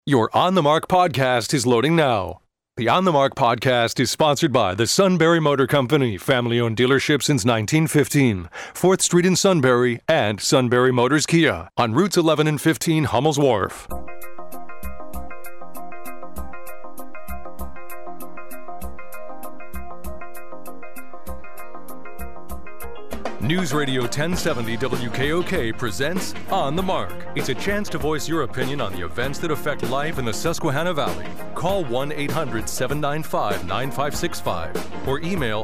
Your On the Mark podcast is loading now. The On the Mark podcast is sponsored by the Sunbury Motor Company, family-owned dealership since 1915, 4th Street in Sunbury, and Sunbury Motors Kia on routes 11 and 15 Hummel's Wharf. News Radio 1070 WKOK presents On the Mark. It's a chance to voice your opinion on the events that affect life in the Susquehanna Valley. Call 1-800-795-9565 or email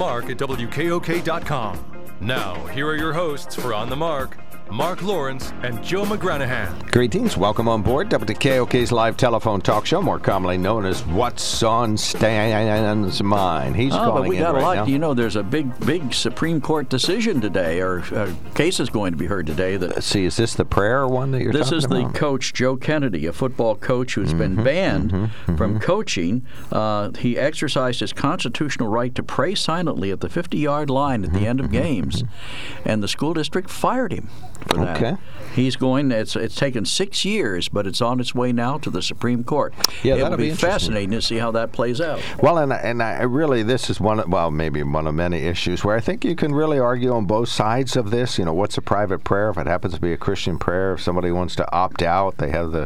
onthemark@wkok.com. Now, here are your hosts for On the Mark, Mark Lawrence and Joe McGranahan. Greetings. Welcome on board WKOK's live telephone talk show, more commonly known as What's on Stan's Mind. He's calling but we in got right a lot. now. You know, there's a big Supreme Court decision today, or case is going to be heard today. Let's see, is this the prayer one that you're talking about? This is the coach, Joe Kennedy, a football coach who's been banned from coaching. He exercised his constitutional right to pray silently at the 50-yard line at the end of games, and the school district fired him for that. Okay. He's going. It's taken 6 years, but it's on its way now to the Supreme Court. Yeah, It'll that'll be be interesting. fascinating to see how that plays out. Well, and I really, this is maybe one of many issues where I think you can really argue on both sides of this. You know, what's a private prayer? If it happens to be a Christian prayer, if somebody wants to opt out, they have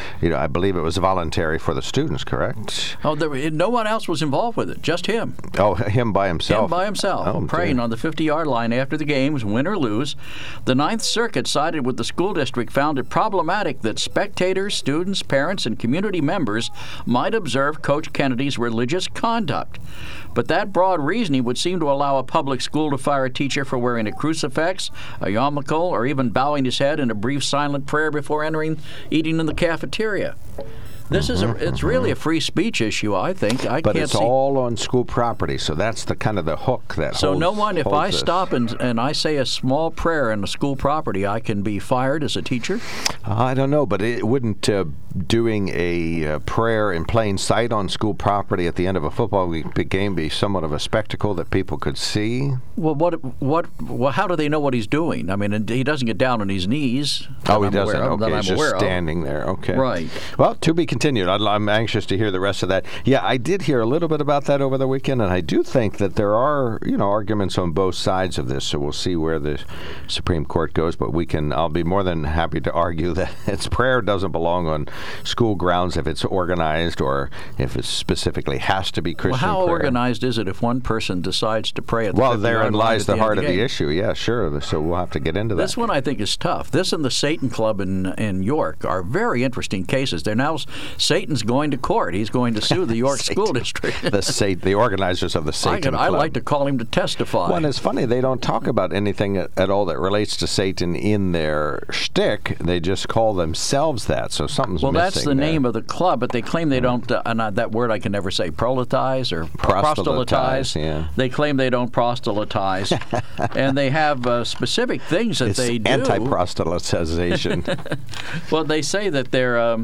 I believe it was voluntary for the students, correct? Oh, no one else was involved with it, just him. Oh, him by himself. Him by himself, Oh, praying dear. on the 50-yard line after the games, win or lose. The Ninth Circuit sided with the school district, found it problematic that spectators, students, parents, and community members might observe Coach Kennedy's religious conduct. But that broad reasoning would seem to allow a public school to fire a teacher for wearing a crucifix, a yarmulke, or even bowing his head in a brief silent prayer before eating in the cafeteria. This is it's really a free speech issue, I think. But it's all on school property, so that's the kind of the hook that So holds, no one, if holds I this. stop and I say a small prayer in a school property, I can be fired as a teacher? I don't know, but it wouldn't doing a prayer in plain sight on school property at the end of a football game be somewhat of a spectacle that people could see? Well, how do they know what he's doing? I mean, he doesn't get down on his knees. Oh, he doesn't. Okay, I'm he's aware just of. standing there. Okay. Right. Well, to be continued. I'm anxious to hear the rest of that. Yeah, I did hear a little bit about that over the weekend, and I do think that there are, arguments on both sides of this. So we'll see where the Supreme Court goes. But I'll be more than happy to argue that its prayer doesn't belong on school grounds if it's organized or if it specifically has to be Christian Well, how prayer. organized is it if one person decides to pray at the 50-yard therein line lies at the end heart of the game? issue. Yeah, sure. So we'll have to get into that. This one I think is tough. This and the Satan Club in York are very interesting cases. Satan's going to court. He's going to sue the York School District. The organizers of the Satan I'd Club. like to call him to testify. Well, and it's funny, they don't talk about anything at all that relates to Satan in their shtick. They just call themselves that, so something's missing. Well, that's the there. name of the club, but they claim they don't, that word I can never say, proletize or Proselytize, yeah. They claim they don't proselytize. And they have specific things that they do. Anti-proselytization. Well, they say that they're,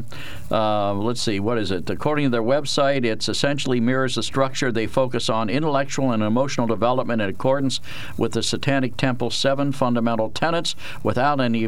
let's see, what is it? According to their website, it essentially mirrors the structure. They focus on intellectual and emotional development in accordance with the Satanic Temple's 7 fundamental tenets without any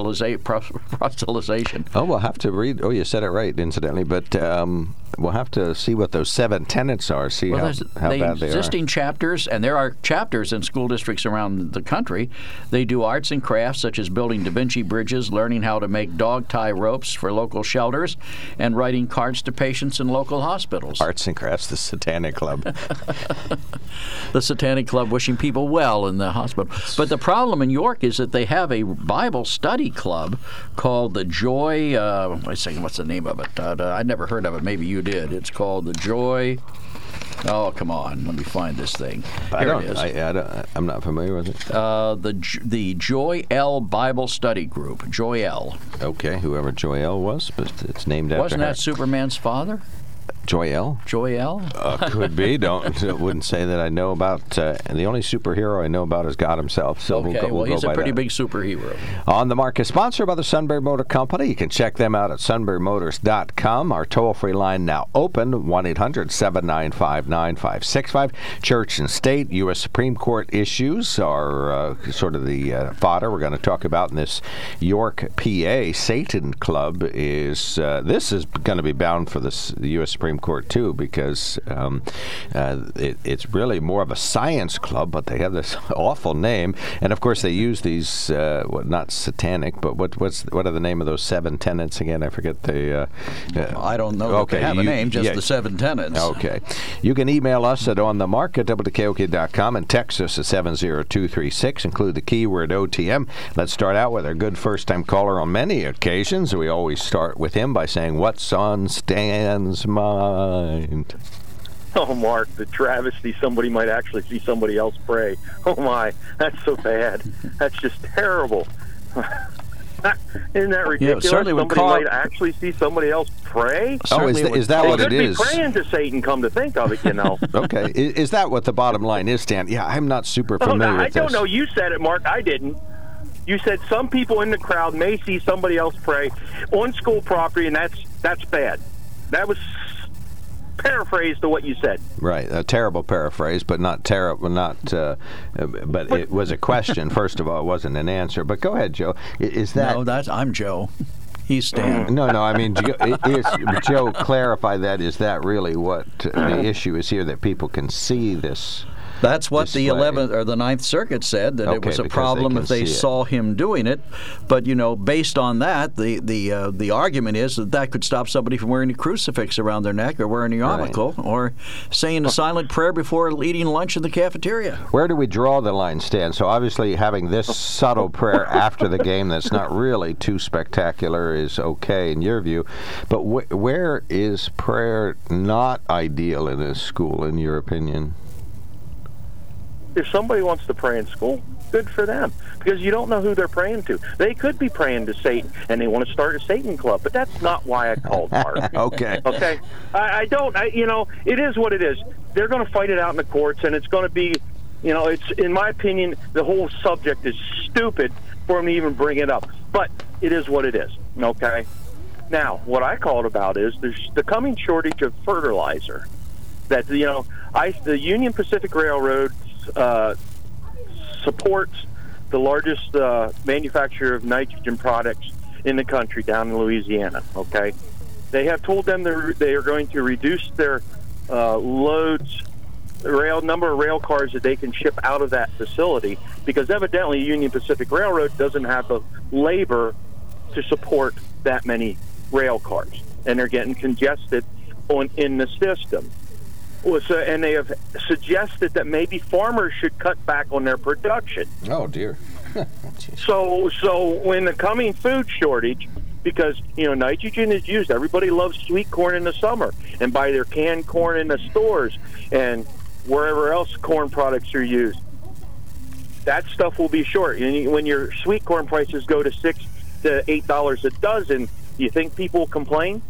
proselytization. Oh, we'll have to read. Oh, you said it right, incidentally. But we'll have to see what those 7 tenets are, see how bad they are. Existing chapters, and there are chapters in school districts around the country. They do arts and crafts such as building Da Vinci bridges, learning how to make dog tie ropes for local shelters, and writing cards to patients in local hospitals. Arts and Crafts, the Satanic Club. The Satanic Club wishing people well in the hospital. But the problem in York is that they have a Bible study club called the Joy, what's the name of it? I'd never heard of it. Maybe you did. It's called the Joy. Oh, come on. Let me find this thing. Here it is. I'm not familiar with it. The Joy L Bible Study Group. Joy L. Okay, whoever Joy L was, but it's named after Wasn't her. that Superman's father? Joy-El? Joy-El? Could be. Wouldn't say that I know about. The only superhero I know about is God himself. So we'll he's a pretty big superhero. On the Mark is sponsored by the Sunbury Motor Company. You can check them out at sunburymotors.com. Our toll-free line now open, 1-800-795-9565. Church and state, U.S. Supreme Court issues are sort of the fodder we're going to talk about in this York, PA. Satan Club is, this is going to be bound for the U.S. Supreme Court, too, because it's really more of a science club, but they have this awful name. And, of course, they use these, not satanic, but what are the name of those 7 tenets again? I forget the... I don't know. Okay, they have a name, just the 7 tenets. Okay. You can email us at onthemark@wkok.com and text us at 70236. Include the keyword OTM. Let's start out with our good first-time caller on many occasions. We always start with him by saying, "What's on Stan's mind?" Oh, Mark, the travesty, somebody might actually see somebody else pray. Oh, my, that's so bad. That's just terrible. Isn't that ridiculous? Certainly somebody might actually see somebody else pray? Oh, is that what it is? They could be praying to Satan, come to think of it, Okay. Is that what the bottom line is, Stan? Yeah, I'm not super familiar with this. I don't know. You said it, Mark. I didn't. You said some people in the crowd may see somebody else pray on school property, and that's bad. That was paraphrased to what you said. Right, a terrible paraphrase, but not terrible. But it was a question. First of all, it wasn't an answer. But go ahead, Joe. Is that? No, I'm Joe. He's Stan. No. I mean, Joe, clarify that. Is that really what the issue is here? That people can see this. That's what display. The 11th or the 9th Circuit said, that it was a problem if they saw him doing it. But, based on that, the argument is that could stop somebody from wearing a crucifix around their neck or wearing a yarmulke or saying a silent prayer before eating lunch in the cafeteria. Where do we draw the line, Stan? So obviously having this subtle prayer after the game that's not really too spectacular is okay in your view. But where is prayer not ideal in a school, in your opinion? If somebody wants to pray in school, good for them, because you don't know who they're praying to. They could be praying to Satan, and they want to start a Satan club, but that's not why I called, Mark. Okay. I don't. It is what it is. They're going to fight it out in the courts, and it's going to be, it's, in my opinion, the whole subject is stupid for them to even bring it up. But it is what it is, okay? Now, what I called about is there's the coming shortage of fertilizer. That, the Union Pacific Railroad supports the largest manufacturer of nitrogen products in the country down in Louisiana, okay? They have told them they are going to reduce their loads, number of rail cars that they can ship out of that facility, because evidently Union Pacific Railroad doesn't have the labor to support that many rail cars, and they're getting congested in the system. And they have suggested that maybe farmers should cut back on their production. Oh, dear. So in the coming food shortage, because, nitrogen is used. Everybody loves sweet corn in the summer and buy their canned corn in the stores and wherever else corn products are used. That stuff will be short. And when your sweet corn prices go to $6 to $8 a dozen, you think people will complain?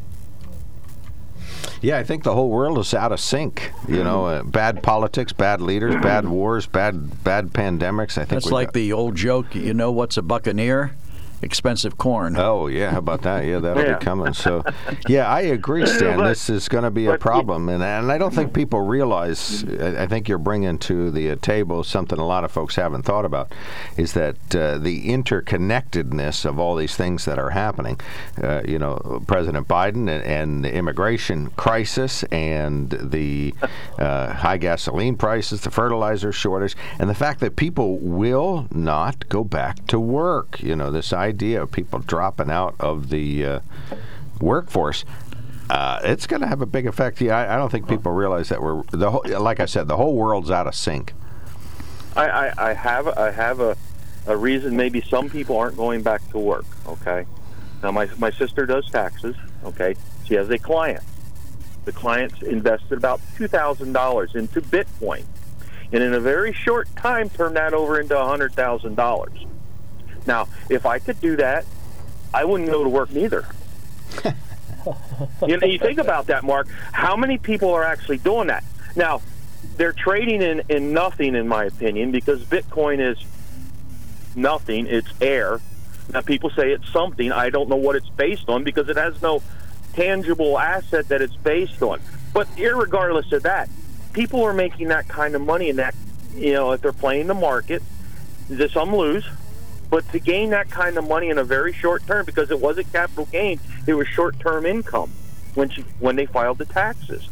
Yeah, I think the whole world is out of sync. Bad politics, bad leaders, bad wars, bad pandemics. I think that's like the old joke. What's a buccaneer? Expensive corn. Oh, yeah. How about that? Yeah, that'll be coming. So, yeah, I agree, Stan. This is going to be a problem. And I don't think people realize, I think you're bringing to the table something a lot of folks haven't thought about, is that the interconnectedness of all these things that are happening. President Biden and the immigration crisis and the high gasoline prices, the fertilizer shortage, and the fact that people will not go back to work. This idea of people dropping out of the workforce, it's going to have a big effect. I don't think people realize that like I said, the whole world's out of sync. I have a reason. Maybe some people aren't going back to work. Okay, now my sister does taxes. Okay, she has a client. The client's invested about $2,000 into Bitcoin, and in a very short time turned that over into $100,000. Now, if I could do that, I wouldn't go to work neither. You think about that, Mark. How many people are actually doing that? Now, they're trading in nothing, in my opinion, because Bitcoin is nothing. It's air. Now, people say it's something. I don't know what it's based on because it has no tangible asset that it's based on. But irregardless of that, people are making that kind of money in that, if they're playing the market, some lose. But to gain that kind of money in a very short term, because it wasn't capital gain, it was short-term income when they filed the taxes.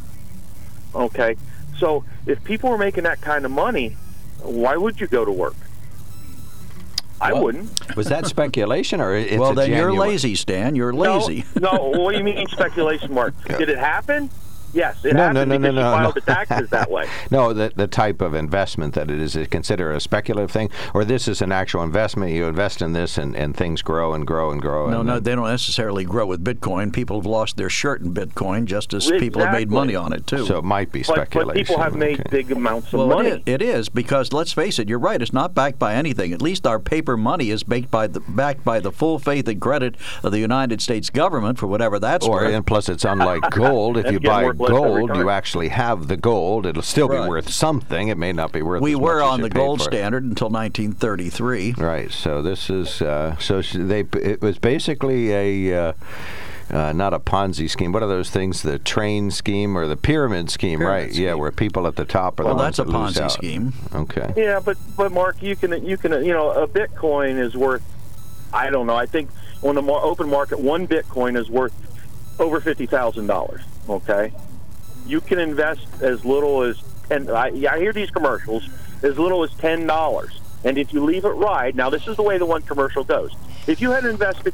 Okay? So if people were making that kind of money, why would you go to work? I wouldn't. Was that speculation or it's well, then genuine? you're lazy, Stan. You're lazy. No, what do you mean speculation, Mark? Did it happen? Yes, it happened because you filed the taxes that way. No, the type of investment that it is considered a speculative thing, or this is an actual investment. You invest in this and things grow and grow and grow. No, they don't necessarily grow with Bitcoin. People have lost their shirt in Bitcoin just as people have made money on it, too. So it might be speculation. But people have made big amounts of money. It is, because let's face it, you're right, it's not backed by anything. At least our paper money is backed by the full faith and credit of the United States government for whatever that's worth. And plus it's unlike gold. If you buy gold, you actually have the gold. It'll still be worth something. It may not be worth we as much were on as the gold standard until 1933. Right. So this is it was basically a not a Ponzi scheme. What are those things? The train scheme or the pyramid scheme, right? Yeah, where people at the top are the ones that lose out. Well, that's a Ponzi scheme. Okay. Yeah, but Mark, you can a Bitcoin is worth, I don't know. I think on the open market, one Bitcoin is worth over $50,000. Okay. You can invest as little as I hear these commercials, as little as $10. And if you leave it ride, now this is the way the one commercial goes. If you had invested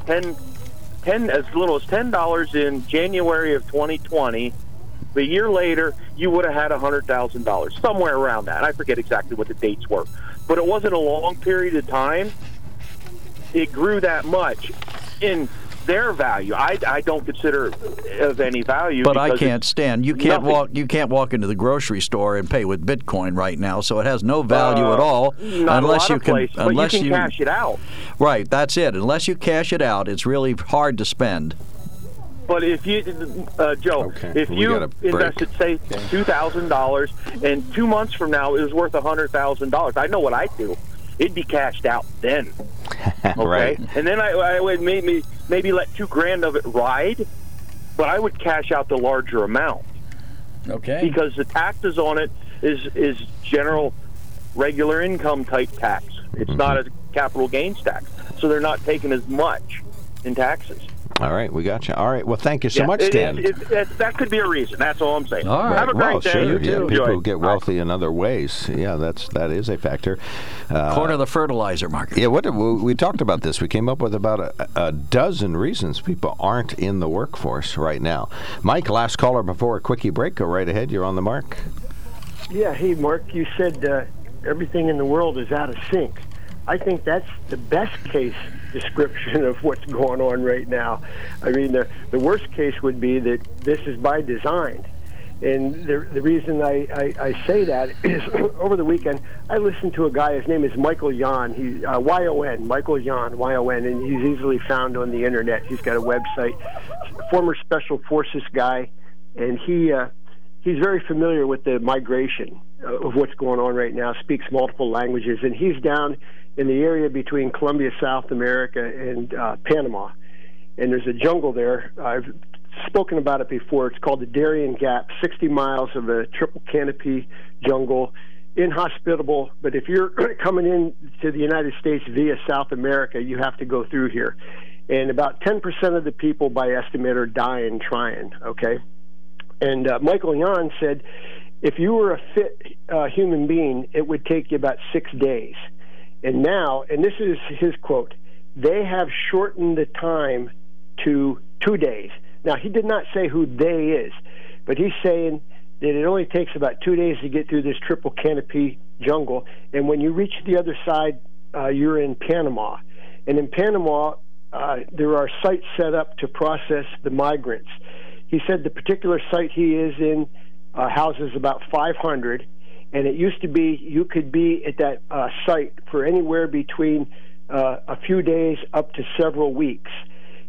as little as $10 in January of 2020, the year later you would have had $100,000, somewhere around that. I forget exactly what the dates were, but it wasn't a long period of time. It grew that much in their value. I don't consider it of any value. But I can't stand. You can't walk into the grocery store and pay with Bitcoin right now, so it has no value at all unless you can cash it out. Right, that's it. Unless you cash it out, it's really hard to spend. But if you, Joe, if you invested, say, $2,000, and 2 months from now it was worth $100,000, I know what I'd do. It'd be cashed out then. Okay? Right. And then I would maybe let $2,000 of it ride, but I would cash out the larger amount. Okay. Because the taxes on it is general regular income type tax. It's not a capital gains tax. So they're not taking as much in taxes. All right, we got you. All right, well, thank you so much, Stan. That could be a reason. That's all I'm saying. All right. Have a great day. Sure. You too. People get wealthy in other ways. Yeah, that is a factor. Corner the fertilizer market. Yeah, we talked about this. We came up with about a dozen reasons people aren't in the workforce right now. Mike, last caller before a quickie break. Go right ahead. You're on the mark. Yeah, hey, Mark, you said everything in the world is out of sync. I think that's the best case description of what's going on right now. I mean, the worst case would be that this is by design. And the reason I say that is over the weekend, I listened to a guy, his name is Michael Yon, he's Y-O-N, Michael Yon, Y-O-N, and he's easily found on the internet. He's got a website, former Special Forces guy, and he's very familiar with the migration of what's going on right now, speaks multiple languages, and he's down in the area between Colombia, South America, and Panama. And there's a jungle there. I've spoken about it before. It's called the Darien Gap, 60 miles of a triple canopy jungle, inhospitable. But if you're coming in to the United States via South America, you have to go through here. And about 10% of the people, by estimate, are dying trying, okay? And Michael Yon said, if you were a fit human being, it would take you about 6 days. And now, and this is his quote, they have shortened the time to 2 days. Now, he did not say who they is, but he's saying that it only takes about 2 days to get through this triple canopy jungle. And when you reach the other side, you're in Panama. And in Panama, there are sites set up to process the migrants. He said the particular site he is in houses about 500, and it used to be you could be at that site for anywhere between a few days up to several weeks.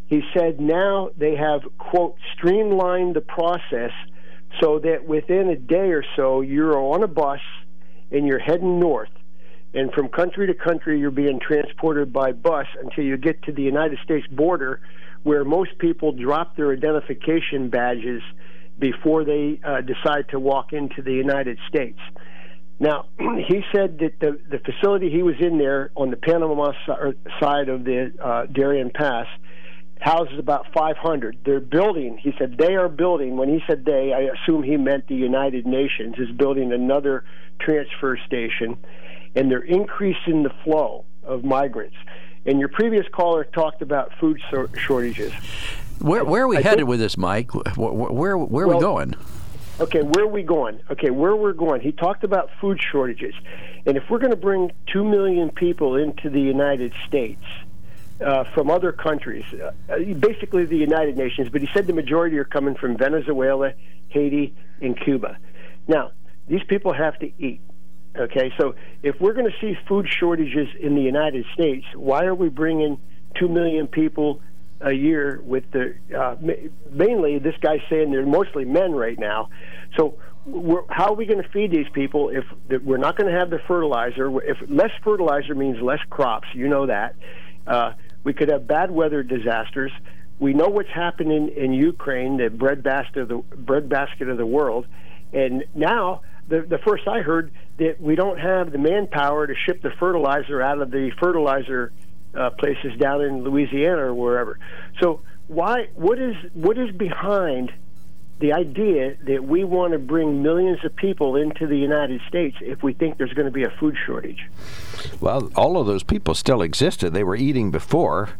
He said now they have, quote, streamlined the process so that within a day or so you're on a bus and you're heading north. And from country to country, you're being transported by bus until you get to the United States border, where most people drop their identification badges before they decide to walk into the United States. Now, he said that the facility he was in there on the Panama side of the Darien Pass houses about 500. They're building, he said they are building, when he said they, I assume he meant the United Nations, is building another transfer station, and they're increasing the flow of migrants. And your previous caller talked about food shortages. Where are we headed with this, Mike? Where are we going? Okay, where are we going? Okay, where we're going. He talked about food shortages. And if we're going to bring 2 million people into the United States from other countries, basically the United Nations, but he said the majority are coming from Venezuela, Haiti, and Cuba. Now, these people have to eat. Okay, so if we're going to see food shortages in the United States, why are we bringing 2 million people a year with the mainly this guy's saying they're mostly men right now? So how are we going to feed these people if we're not going to have the fertilizer? If less fertilizer means less crops, you know that. We could have bad weather disasters. We know what's happening in Ukraine, the breadbasket of the world, and now the first I heard that we don't have the manpower to ship the fertilizer out of the fertilizer places down in Louisiana or wherever. So what is behind the idea that we want to bring millions of people into the United States if we think there's going to be a food shortage? Well, all of those people still existed. They were eating before.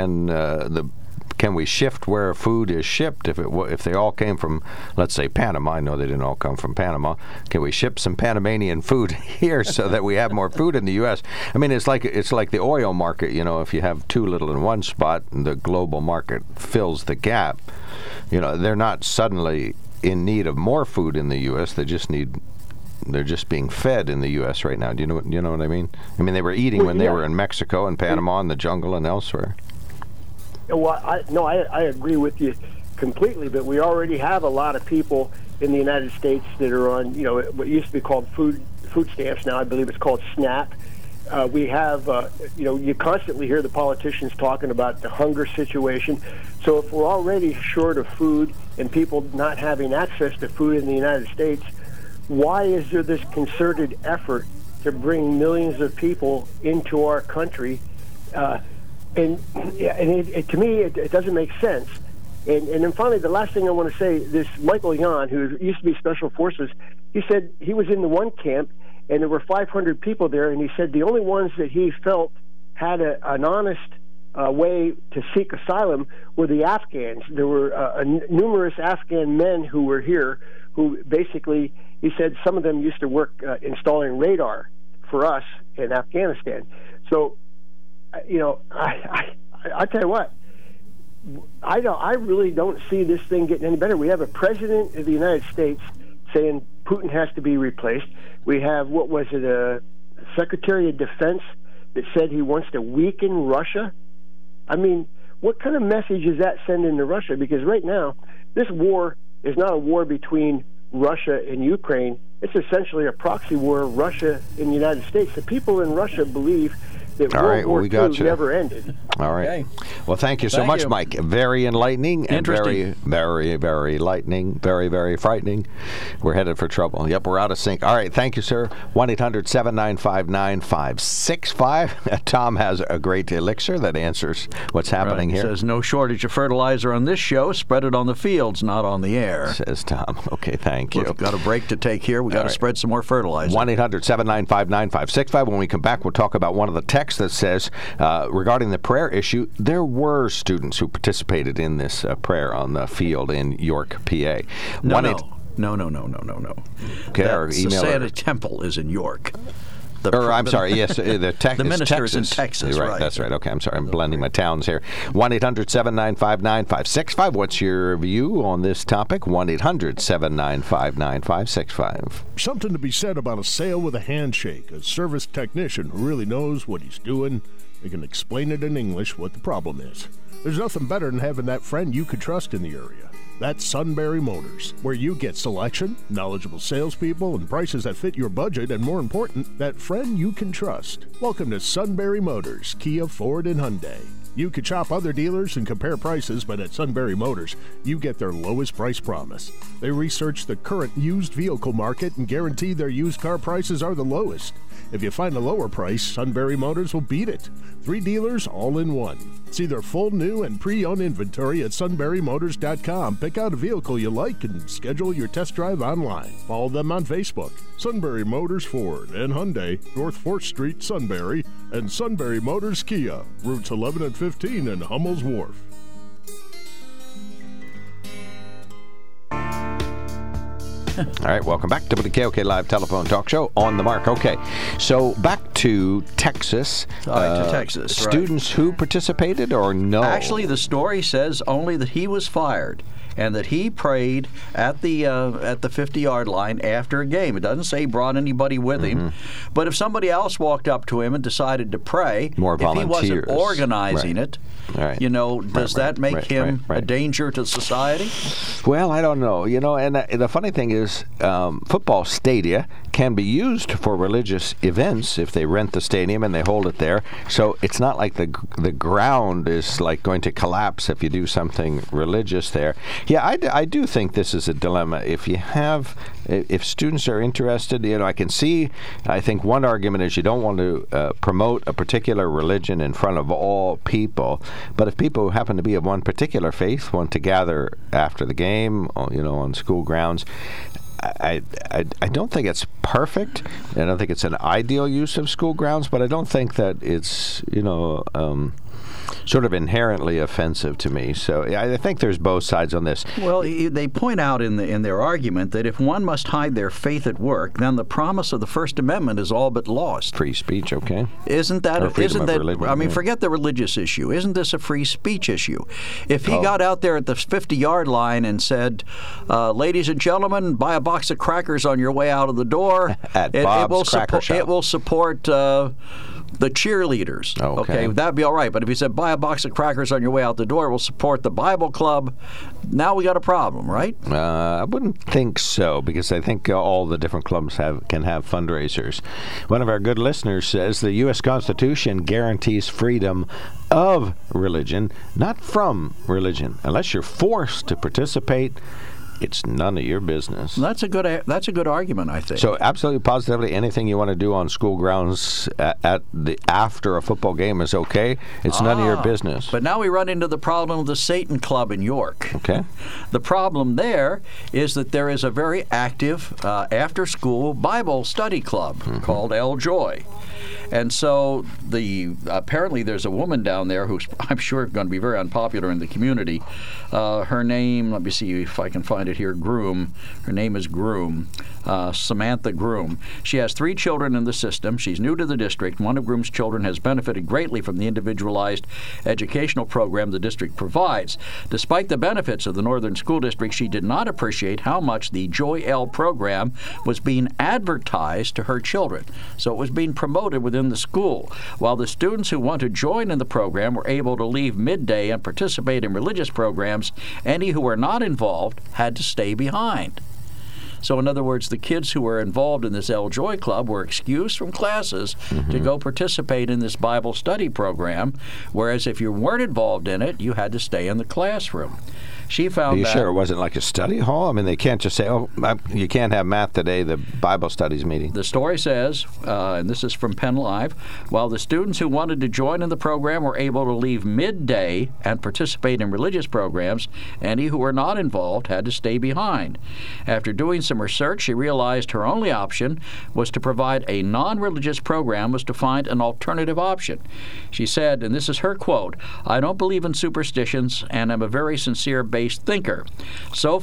Can we shift where food is shipped? If they all came from, let's say, Panama, I know they didn't all come from Panama. Can we ship some Panamanian food here so that we have more food in the U.S.? I mean, it's like the oil market. You know, if you have too little in one spot, the global market fills the gap. You know, they're not suddenly in need of more food in the U.S. They're just being fed in the U.S. right now. Do you know what I mean? I mean, they were eating when they were in Mexico and Panama and the jungle and elsewhere. Well, I agree with you completely, but we already have a lot of people in the United States that are on, what used to be called food stamps. Now I believe it's called SNAP. We have, you constantly hear the politicians talking about the hunger situation. So if we're already short of food and people not having access to food in the United States, why is there this concerted effort to bring millions of people into our country? And to me, it doesn't make sense. And then finally, the last thing I want to say, this Michael Yon, who used to be Special Forces, he said he was in the one camp, and there were 500 people there, and he said the only ones that he felt had an honest way to seek asylum were the Afghans. There were numerous Afghan men who were here who basically, he said some of them used to work installing radar for us in Afghanistan. So, I tell you what, I really don't see this thing getting any better. We have a president of the United States saying Putin has to be replaced. We have, a Secretary of Defense that said he wants to weaken Russia. I mean, what kind of message is that sending to Russia? Because right now, this war is not a war between Russia and Ukraine. It's essentially a proxy war of Russia and the United States. The people in Russia believe that World War II never ended. All right. Okay. Well, thank you so much, Mike. Very enlightening and very, very, very lightning, very, very frightening. We're headed for trouble. Yep, we're out of sync. All right, thank you, sir. 1-800-795-9565. Tom has a great elixir that answers what's happening here. Says no shortage of fertilizer on this show. Spread it on the fields, not on the air. Says Tom. Okay, thank you. We've got a break to take here. We've got to spread some more fertilizer. 1-800-795-9565. When we come back, we'll talk about one of the texts that says, regarding the prayer issue, there were students who participated in this prayer on the field in York, PA. No. Okay, our email. The Santa Temple is in York. I'm sorry, yes, the minister is in Texas, right? That's right. Okay, I'm sorry, I'm blending my towns here. 1-800-795-9565. What's your view on this topic? 1-800-795-9565. Something to be said about a sale with a handshake. A service technician who really knows what he's doing. They can explain it in English what the problem is. There's nothing better than having that friend you could trust in the area. That's Sunbury Motors, where you get selection, knowledgeable salespeople, and prices that fit your budget, and more important, that friend you can trust. Welcome to Sunbury Motors, Kia, Ford, and Hyundai. You could shop other dealers and compare prices, but at Sunbury Motors, you get their lowest price promise. They research the current used vehicle market and guarantee their used car prices are the lowest. If you find a lower price, Sunbury Motors will beat it. 3 dealers all in one. See their full new and pre-owned inventory at sunburymotors.com. Pick out a vehicle you like and schedule your test drive online. Follow them on Facebook. Sunbury Motors Ford and Hyundai, North 4th Street, Sunbury, and Sunbury Motors Kia, routes 11 and 15 in Hummel's Wharf. All right, welcome back to the KOK Live Telephone Talk Show on the Mark. Okay, so back to Texas. All right, to Texas. Students who participated or no? Actually, the story says only that he was fired and that he prayed at the 50-yard line after a game. It doesn't say he brought anybody with him. But if somebody else walked up to him and decided to pray, more volunteers. If he wasn't organizing it, you know, does that make him a danger to society? Well, I don't know. You know, and the funny thing is, football stadia can be used for religious events if they rent the stadium and they hold it there. So it's not like the ground is like going to collapse if you do something religious there. Yeah, I do think this is a dilemma. If students are interested, you know, I think one argument is you don't want to promote a particular religion in front of all people. But if people who happen to be of one particular faith want to gather after the game, you know, on school grounds, I don't think it's perfect. I don't think it's an ideal use of school grounds, but I don't think that it's, you know, sort of inherently offensive to me. So I think there's both sides on this. Well, they point out in their argument that if one must hide their faith at work, then the promise of the First Amendment is all but lost. Free speech, okay? Isn't that religion, I mean, forget the religious issue. Isn't this a free speech issue? If he got out there at the 50-yard line and said, ladies and gentlemen, buy a box of crackers on your way out of the door, it will support the cheerleaders. Okay, that'd be all right. But if he said, buy a box of crackers on your way out the door, we'll support the Bible Club, now we got a problem, right? I wouldn't think so, because I think all the different clubs can have fundraisers. One of our good listeners says the U.S. Constitution guarantees freedom of religion, not from religion. Unless you're forced to participate, it's none of your business. That's a good argument, I think. So absolutely, positively, anything you want to do on school grounds after a football game is okay. It's none of your business. But now we run into the problem of the Satan Club in York. Okay. The problem there is that there is a very active after-school Bible study club called El Joy. And so apparently there's a woman down there who's, I'm sure, going to be very unpopular in the community. Her name, let me see if I can find it here, Groom. Her name is Groom, Samantha Groom. She has 3 children in the system. She's new to the district. One of Groom's children has benefited greatly from the individualized educational program the district provides. Despite the benefits of the Northern School District, she did not appreciate how much the Joy L program was being advertised to her children. So it was being promoted within the school. While the students who want to join in the program were able to leave midday and participate in religious programs, any who were not involved had to stay behind. So in other words, the kids who were involved in this El Joy Club were excused from classes to go participate in this Bible study program, whereas if you weren't involved in it, you had to stay in the classroom. She found Are you that, sure it wasn't like a study hall? I mean, they can't just say, you can't have math today, the Bible studies meeting. The story says, and this is from Penn Live, while the students who wanted to join in the program were able to leave midday and participate in religious programs, any who were not involved had to stay behind. After doing some research, she realized her only option was to provide a non-religious program, was to find an alternative option. She said, and this is her quote, "I don't believe in superstitions and am a very sincere-based thinker. So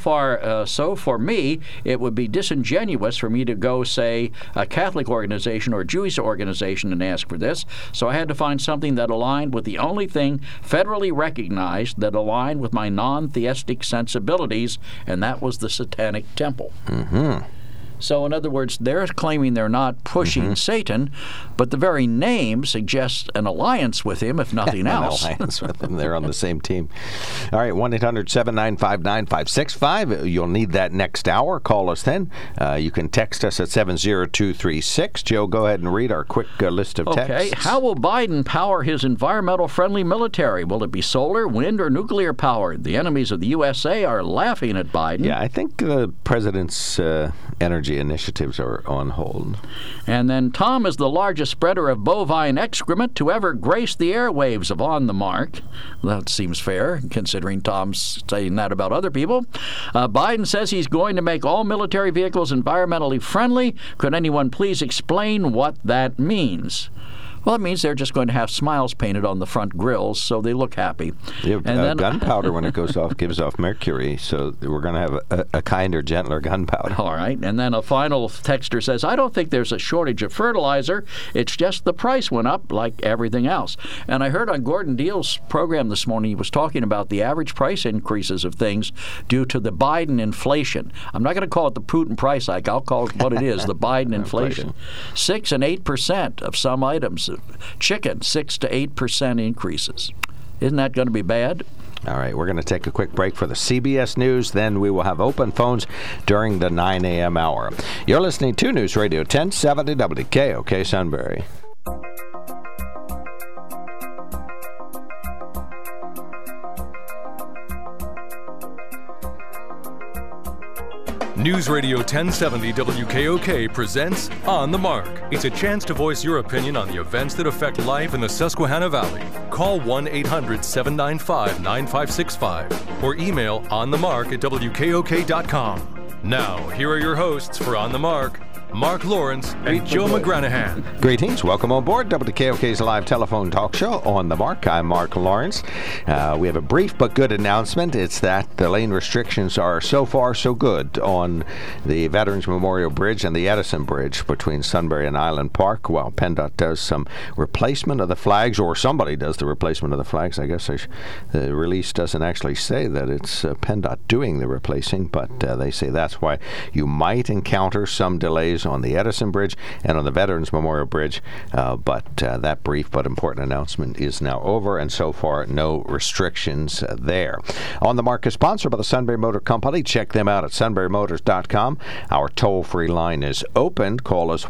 for me, it would be disingenuous for me to go, say, a Catholic organization or a Jewish organization and ask for this. So I had to find something that aligned with the only thing federally recognized that aligned with my non-theistic sensibilities, and that was the Satanic Temple." So, in other words, they're claiming they're not pushing Satan, but the very name suggests an alliance with him, if nothing else. An alliance with him. They're on the same team. All right, 1-800-795-9565. You'll need that next hour. Call us then. You can text us at 70236. Joe, go ahead and read our quick list of texts. Okay. How will Biden power his environmental-friendly military? Will it be solar, wind, or nuclear-powered? The enemies of the USA are laughing at Biden. Yeah, I think the president's energy initiatives are on hold. And then Tom is the largest spreader of bovine excrement to ever grace the airwaves of On the Mark. That seems fair, considering Tom's saying that about other people. Biden says he's going to make all military vehicles environmentally friendly. Could anyone please explain what that means? Well, it means they're just going to have smiles painted on the front grills so they look happy. Yeah, and then gunpowder, when it goes off, gives off mercury, so we're going to have a kinder, gentler gunpowder. All right. And then a final texter says, I don't think there's a shortage of fertilizer. It's just the price went up like everything else. And I heard on Gordon Deal's program this morning, he was talking about the average price increases of things due to the Biden inflation. I'm not going to call it the Putin price hike. I'll call it what it is, the Biden inflation. 6 and 8% of some items. Chicken, 6 to 8% increases. Isn't that going to be bad? All right, we're going to take a quick break for the CBS News. Then we will have open phones during the 9 a.m. hour. You're listening to News Radio 1070 WKOK Sunbury. News Radio 1070 WKOK presents On the Mark. It's a chance to voice your opinion on the events that affect life in the Susquehanna Valley. Call 1-800-795-9565 or email onthemark@wkok.com. Now, here are your hosts for On the Mark, Mark Lawrence and Joe McGranahan. Greetings. Welcome on board WKOK's live telephone talk show, On the Mark. I'm Mark Lawrence. We have a brief but good announcement. It's that the lane restrictions are so far so good on the Veterans Memorial Bridge and the Edison Bridge between Sunbury and Island Park, while PennDOT does some replacement of the flags, or somebody does the replacement of the flags. I guess the release doesn't actually say that it's PennDOT doing the replacing, but they say that's why you might encounter some delays on the Edison Bridge and on the Veterans Memorial Bridge, but that brief but important announcement is now over, and so far no restrictions there. On the Mark is sponsored by the Sunbury Motor Company. Check them out at sunburymotors.com. Our toll-free line is open. Call us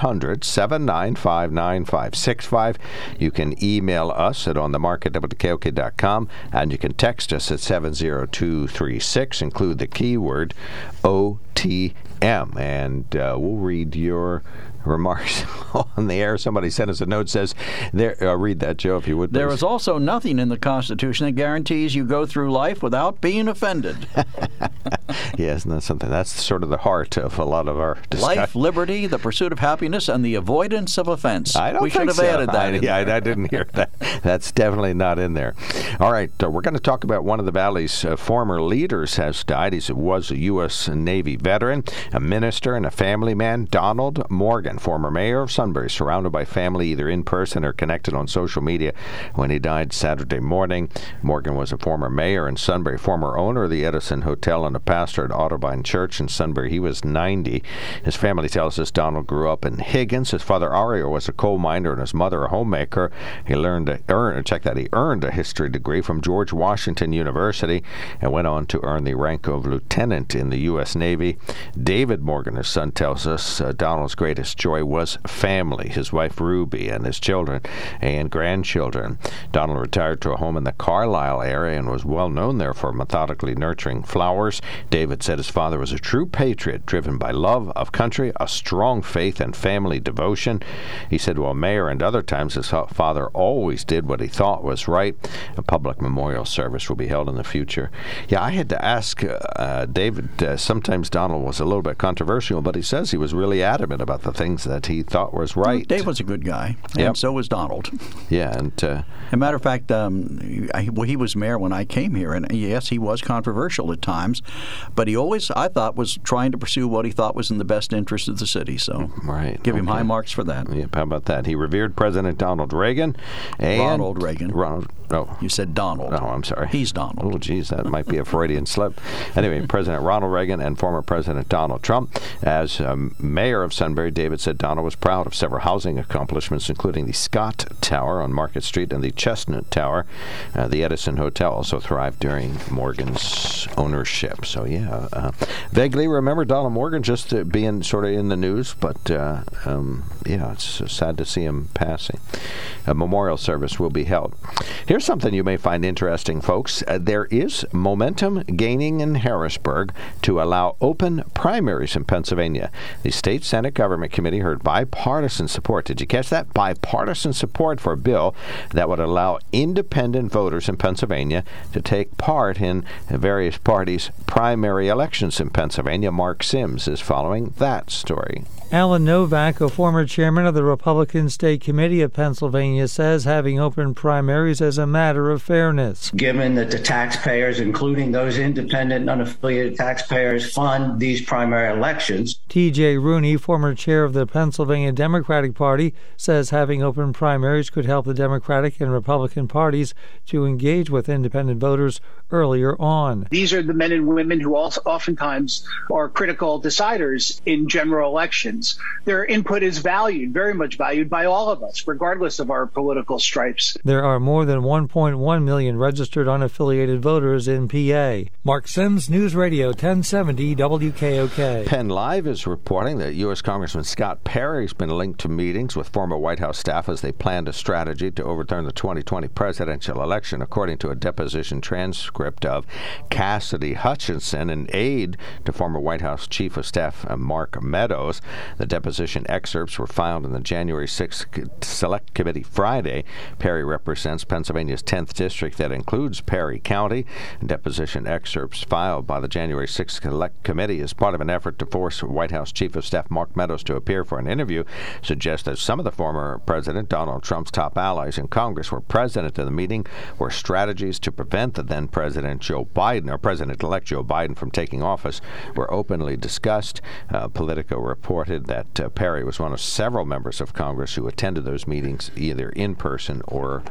1-800-795-9565. You can email us at onthemark@wkok.com, and you can text us at 70236. Include the keyword OTM, and we'll read your remarks on the air. Somebody sent us a note, says, read that, Joe, if you would, please. There is also nothing in the Constitution that guarantees you go through life without being offended. Yeah, isn't that something? That's sort of the heart of a lot of our discussion. Life, liberty, the pursuit of happiness, and the avoidance of offense. I don't we should think have added that in there. I didn't hear that. That's definitely not in there. All right, we're going to talk about one of the Valley's former leaders has died. He was a U.S. Navy veteran, a minister, and a family man. Donald Morgan, former mayor of Sunbury, surrounded by family either in person or connected on social media when he died Saturday morning. Morgan was a former mayor in Sunbury, former owner of the Edison Hotel, and a pastor at Otterbein Church in Sunbury. He was 90. His family tells us Donald grew up in Higgins. His father, Ario, was a coal miner and his mother a homemaker. He earned a history degree from George Washington University and went on to earn the rank of lieutenant in the U.S. Navy. David Morgan, his son, tells us Donald's greatest joy was family, his wife Ruby and his children and grandchildren. Donald retired to a home in the Carlisle area and was well known there for methodically nurturing flowers. David said his father was a true patriot, driven by love of country, a strong faith, and family devotion. He said while mayor and other times his father always did what he thought was right. A public memorial service will be held in the future. Yeah, I had to ask David, sometimes Donald was a little bit controversial, but he says he was really adamant about the things that he thought was right. Dave was a good guy, and so was Donald. Yeah, and as a matter of fact, he was mayor when I came here, and yes, he was controversial at times, but he always, I thought, was trying to pursue what he thought was in the best interest of the city. So, give him high marks for that. Yep, how about that? He revered President Ronald Reagan. Oh. You said Donald. Oh, I'm sorry. He's Donald. Oh, geez, that might be a Freudian slip. Anyway, President Ronald Reagan and former President Donald Trump. As mayor of Sunbury, David said Donald was proud of several housing accomplishments, including the Scott Tower on Market Street and the Chestnut Tower. The Edison Hotel also thrived during Morgan's ownership. So, yeah, vaguely remember Donald Morgan just being sort of in the news, but, yeah, it's sad to see him passing. A memorial service will be held. Here's something you may find interesting, folks. There is momentum gaining in Harrisburg to allow open primaries in Pennsylvania. The State Senate Government Committee heard bipartisan support. Did you catch that? Bipartisan support for a bill that would allow independent voters in Pennsylvania to take part in various parties' primary elections in Pennsylvania. Mark Sims is following that story. Alan Novak, a former chairman of the Republican State Committee of Pennsylvania, says having open primaries is a matter of fairness. Given that the taxpayers, including those independent, unaffiliated taxpayers, fund these primary elections. T.J. Rooney, former chair of the Pennsylvania Democratic Party, says having open primaries could help the Democratic and Republican parties to engage with independent voters earlier on. These are the men and women who also oftentimes are critical deciders in general elections. Their input is valued, very much valued by all of us, regardless of our political stripes. There are more than 1.1 million registered unaffiliated voters in PA. Mark Sims, News Radio 1070 WKOK. Penn Live is reporting that U.S. Congressman Scott Perry has been linked to meetings with former White House staff as they planned a strategy to overturn the 2020 presidential election, according to a deposition transcript of Cassidy Hutchinson, an aide to former White House Chief of Staff Mark Meadows. The deposition excerpts were filed in the January 6th Select Committee Friday. Perry represents Pennsylvania's 10th district that includes Perry County. Deposition excerpts filed by the January 6th Select Committee as part of an effort to force White House Chief of Staff Mark Meadows to appear for an interview suggest that some of the former President Donald Trump's top allies in Congress were present at the meeting, where strategies to prevent the then President Joe Biden, or President-elect Joe Biden, from taking office were openly discussed. Politico reported that Perry was one of several members of Congress who attended those meetings either in person or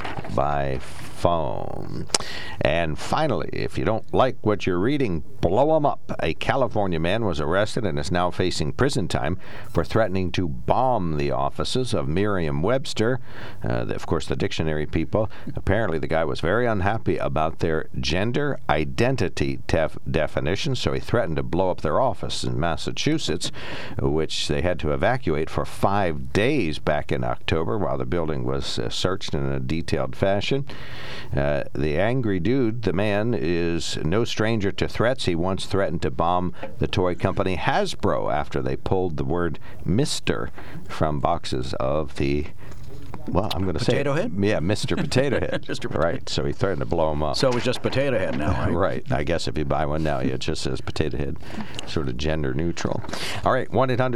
by phone. And finally, if you don't like what you're reading, blow 'em up. A California man was arrested and is now facing prison time for threatening to bomb the offices of Merriam-Webster. Of course, the dictionary people. Apparently, the guy was very unhappy about their gender identity definition, so he threatened to blow up their office in Massachusetts, which they had to evacuate for 5 days back in October while the building was searched in a detailed fashion. The angry dude, the man, is no stranger to threats. He once threatened to bomb the toy company Hasbro after they pulled the word Mr. from boxes of the, well, I'm going to say Potato Head? Yeah, Mr. Potato Head. Mr. Potato. Right, so he threatened to blow him up. So it was just Potato Head now, right? Right. I guess if you buy one now, it just says Potato Head, sort of gender neutral. All right,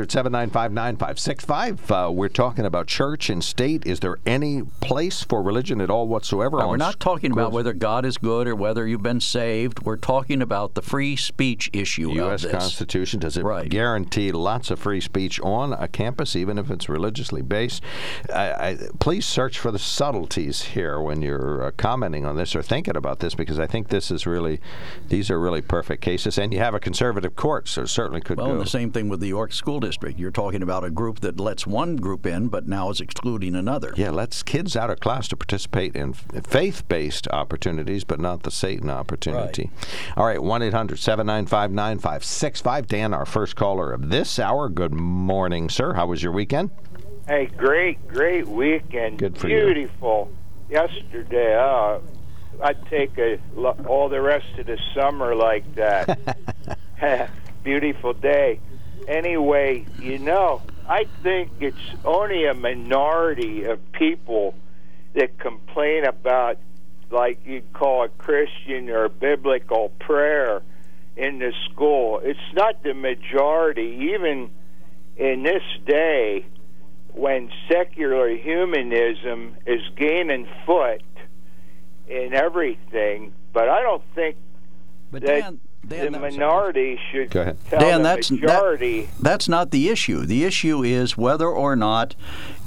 1-800-795-9565. We're talking about church and state. Is there any place for religion at all whatsoever? We're not talking about whether God is good or whether you've been saved. We're talking about the free speech issue U.S. of this. Constitution, does it guarantee lots of free speech on a campus, even if it's religiously based? Please search for the subtleties here when you're commenting on this or thinking about this, because I think these are really perfect cases. And you have a conservative court, so it certainly could go. Well, the same thing with the York School District. You're talking about a group that lets one group in, but now is excluding another. Yeah, lets kids out of class to participate in faith-based opportunities, but not the Satan opportunity. Right. All right, 1-800-795-9565. Dan, our first caller of this hour. Good morning, sir. How was your weekend? Hey, great weekend. Good for Beautiful. Yesterday, I'd take all the rest of the summer like that. Beautiful day. Anyway, I think it's only a minority of people that complain about, like you'd call a Christian or biblical prayer in the school. It's not the majority, even in this day, when secular humanism is gaining foot in everything. But I don't think the minority should tell the majority. That's not the issue. The issue is whether or not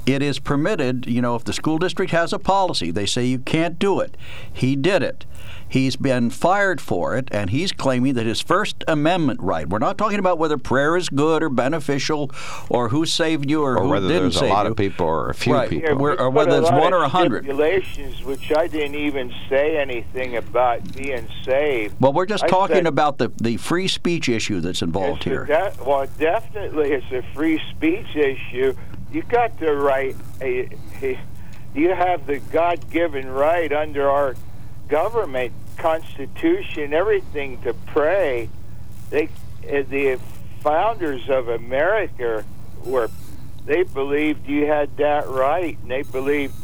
it is permitted, if the school district has a policy, they say you can't do it. He did it. He's been fired for it, and he's claiming that his First Amendment right. We're not talking about whether prayer is good or beneficial, or who saved you or who whether didn't there's save you. a lot of people or a few people. Or whether it's one or 100. Stipulations, which I didn't even say anything about being saved. Well, we're just talking about the free speech issue that's involved here. Well, definitely it's a free speech issue. You got the right. You have the God-given right under our government, Constitution, everything to pray. The founders of America they believed you had that right, and they believed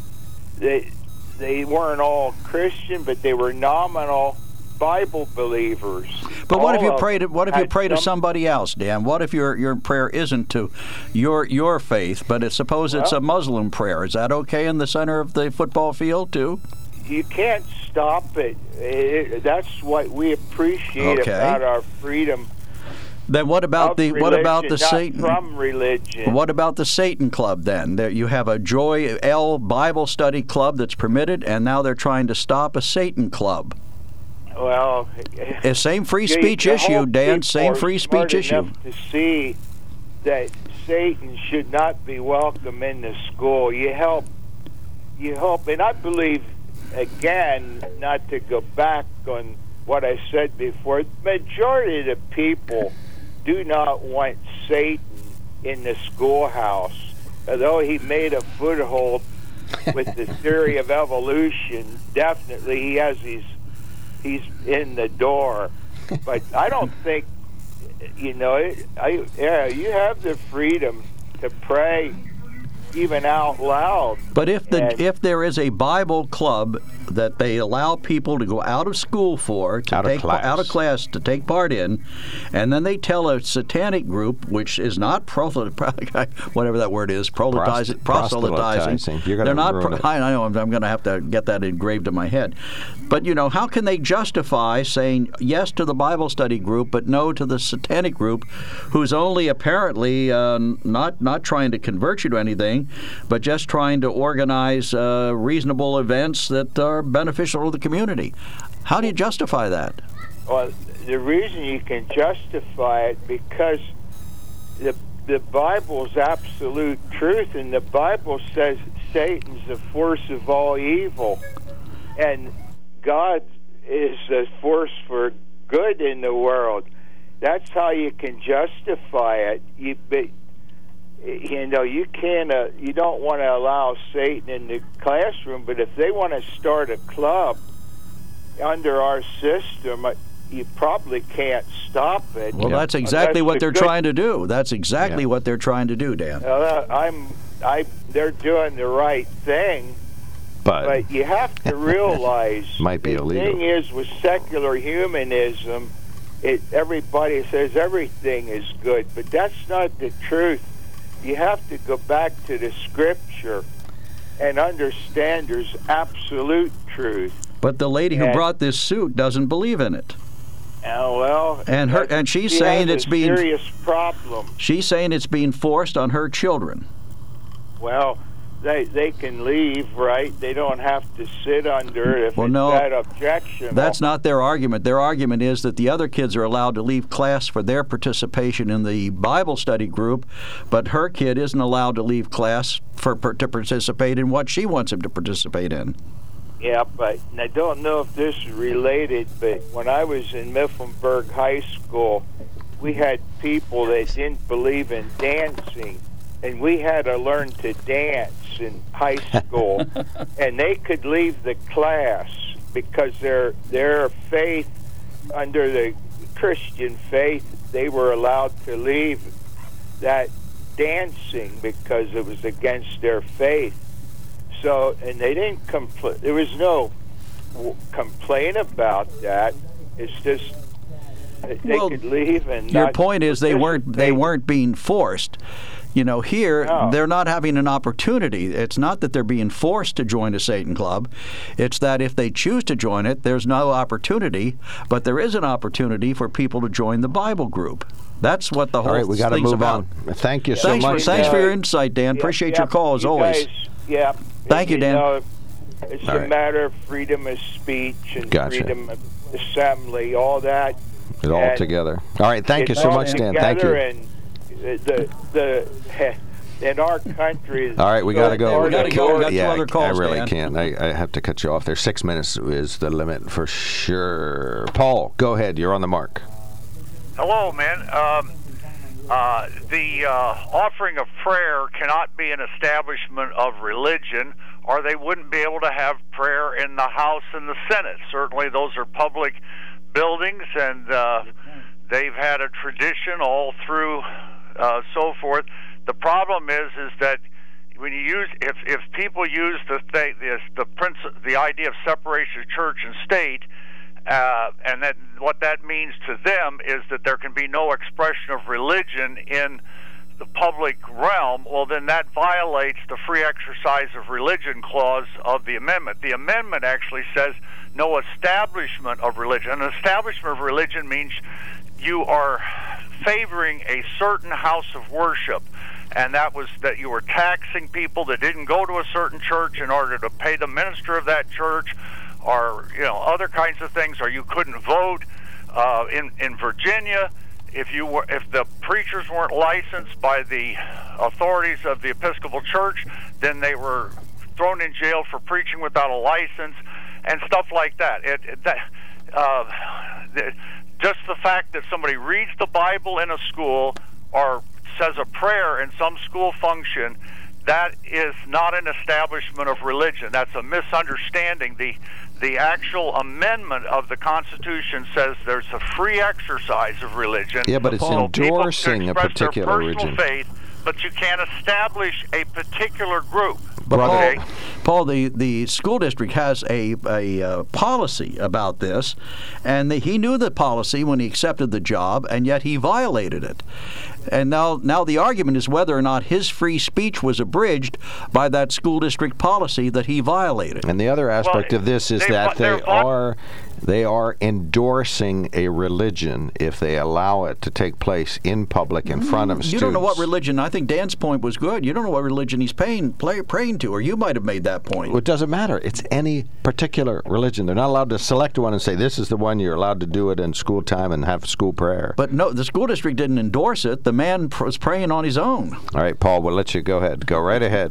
they weren't all Christian, but they were nominal Bible believers. But what if you pray to somebody else, Dan? What if your prayer isn't to your faith, but suppose it's a Muslim prayer? Is that okay in the center of the football field too? You can't stop it. That's what we appreciate about our freedom. Then what about the Satan from religion? What about the Satan Club then? There you have a Joy L Bible study club that's permitted, and now they're trying to stop a Satan Club. Well, same free speech issue, Dan. Same free speech issue. To see that Satan should not be welcome in the school. You help, and I believe, again, not to go back on what I said before, the majority of the people do not want Satan in the schoolhouse. Although he made a foothold with the theory of evolution, definitely he's in the door. But I don't think, you have the freedom to pray even out loud. But if there is a Bible club that they allow people to go out of school out of class to take part in, and then they tell a satanic group, which is not whatever that word is, proselytizing. You're gonna ruin it. I know I'm going to have to get that engraved in my head. But how can they justify saying yes to the Bible study group but no to the satanic group, who's only apparently not trying to convert you to anything, but just trying to organize reasonable events that are beneficial to the community? How do you justify that? Well, the reason you can justify it because the Bible's absolute truth, and the Bible says Satan's the force of all evil, and God is a force for good in the world. That's how you can justify it. You can't. You don't want to allow Satan in the classroom, but if they want to start a club under our system, you probably can't stop it. Well, that's exactly what they're trying to do. That's exactly what they're trying to do, Dan. They're doing the right thing, but you have to realize might be illegal. The thing is, with secular humanism, everybody says everything is good, but that's not the truth. You have to go back to the Scripture and understand there's absolute truth. But the lady who brought this suit doesn't believe in it. And she's saying it's being serious problem. She's saying it's being forced on her children. Well, they can leave, right? They don't have to sit under it if that objection. That's not their argument. Their argument is that the other kids are allowed to leave class for their participation in the Bible study group, but her kid isn't allowed to leave class to participate in what she wants him to participate in. Yeah, but I don't know if this is related, but when I was in Mifflinburg High School, we had people that didn't believe in dancing, and we had to learn to dance in high school, and they could leave the class because their faith, under the Christian faith, they were allowed to leave that dancing because it was against their faith. So, and they didn't there was no complaint about that. It's just they could leave and your point is they weren't being forced. They're not having an opportunity. It's not that they're being forced to join a Satan club. It's that if they choose to join it, there's no opportunity, but there is an opportunity for people to join the Bible group. That's what the whole All right, we got to thing's move about. on. Thank you so much. Thanks for your insight, Dan. Appreciate your call, as always. Yeah. Thank you, Dan. It's a matter of freedom of speech and freedom of assembly, all that. It's all together. All right, thank you so much, Dan. Thank you. And in our country... All right, we got to go. We got to go. We got 2 other calls, I really Dan. can't. I have to cut you off there. 6 minutes is the limit for sure. Paul, go ahead. You're on the mark. Hello, man. The offering of prayer cannot be an establishment of religion, or they wouldn't be able to have prayer in the House and the Senate. Certainly those are public buildings, and they've had a tradition all through so forth. The problem is that when you use, if people use the idea of separation of church and state, and that what that means to them is that there can be no expression of religion in the public realm, well, then that violates the free exercise of religion clause of the amendment. The amendment actually says no establishment of religion. An establishment of religion means you are favoring a certain house of worship, and that was that you were taxing people that didn't go to a certain church in order to pay the minister of that church, or other kinds of things, or you couldn't vote in Virginia if the preachers weren't licensed by the authorities of the Episcopal Church, then they were thrown in jail for preaching without a license and stuff like that. Just the fact that somebody reads the Bible in a school or says a prayer in some school function, that is not an establishment of religion. That's a misunderstanding. The actual amendment of the Constitution says there's a free exercise of religion. Yeah, but it's endorsing a particular religion. Faith, but you can't establish a particular group. But Paul, the school district has a policy about this, and he knew the policy when he accepted the job, and yet he violated it. And now the argument is whether or not his free speech was abridged by that school district policy that he violated. And the other aspect of this is that they are endorsing a religion if they allow it to take place in public in front of students. You don't know what religion. I think Dan's point was good. You don't know what religion he's praying to, or you might have made that point. Well, it doesn't matter. It's any particular religion. They're not allowed to select one and say, this is the one you're allowed to do it in school time and have school prayer. But no, the school district didn't endorse it. The man was praying on his own. All right, Paul, we'll let you go ahead. Go right ahead.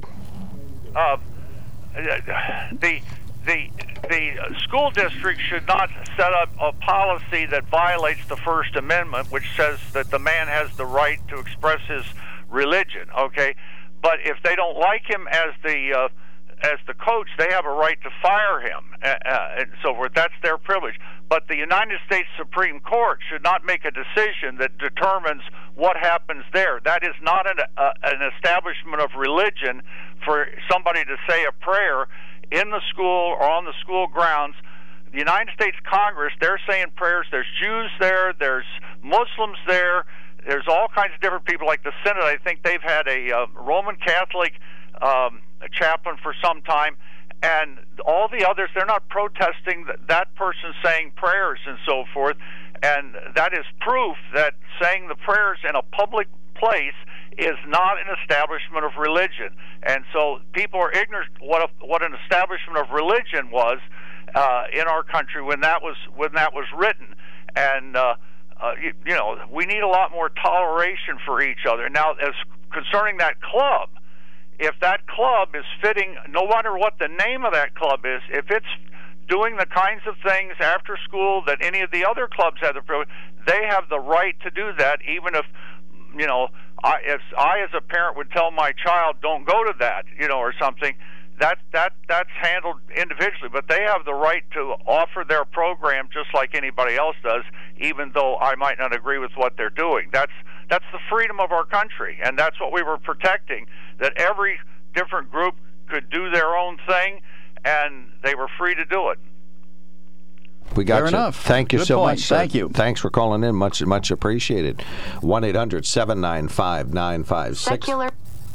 The school district should not set up a policy that violates the First Amendment, which says that the man has the right to express his religion. Okay, but if they don't like him as the coach, they have a right to fire him and so forth. That's their privilege. But the United States Supreme Court should not make a decision that determines what happens there. That is not an establishment of religion for somebody to say a prayer in the school or on the school grounds. The United States Congress, they're saying prayers. There's Jews there. There's Muslims there. There's all kinds of different people. Like the Senate, I think they've had a Roman Catholic chaplain for some time. And all the others, they're not protesting that person saying prayers and so forth. And that is proof that saying the prayers in a public place is not an establishment of religion. And so people are ignorant what an establishment of religion was in our country when that was written. And we need a lot more toleration for each other. Now, as concerning that club, if that club is fitting, no matter what the name of that club is, if it's doing the kinds of things after school that any of the other clubs have the privilege, they have the right to do that, even if, if I as a parent would tell my child, don't go to that, or something, that's handled individually, but they have the right to offer their program just like anybody else does, even though I might not agree with what they're doing. That's the freedom of our country, and that's what we were protecting, that every different group could do their own thing, and they were free to do it. We got Fair you. enough. Thank you Good so point. much. Thank you. Thanks for calling in. Much appreciated. 1-800-795-9560.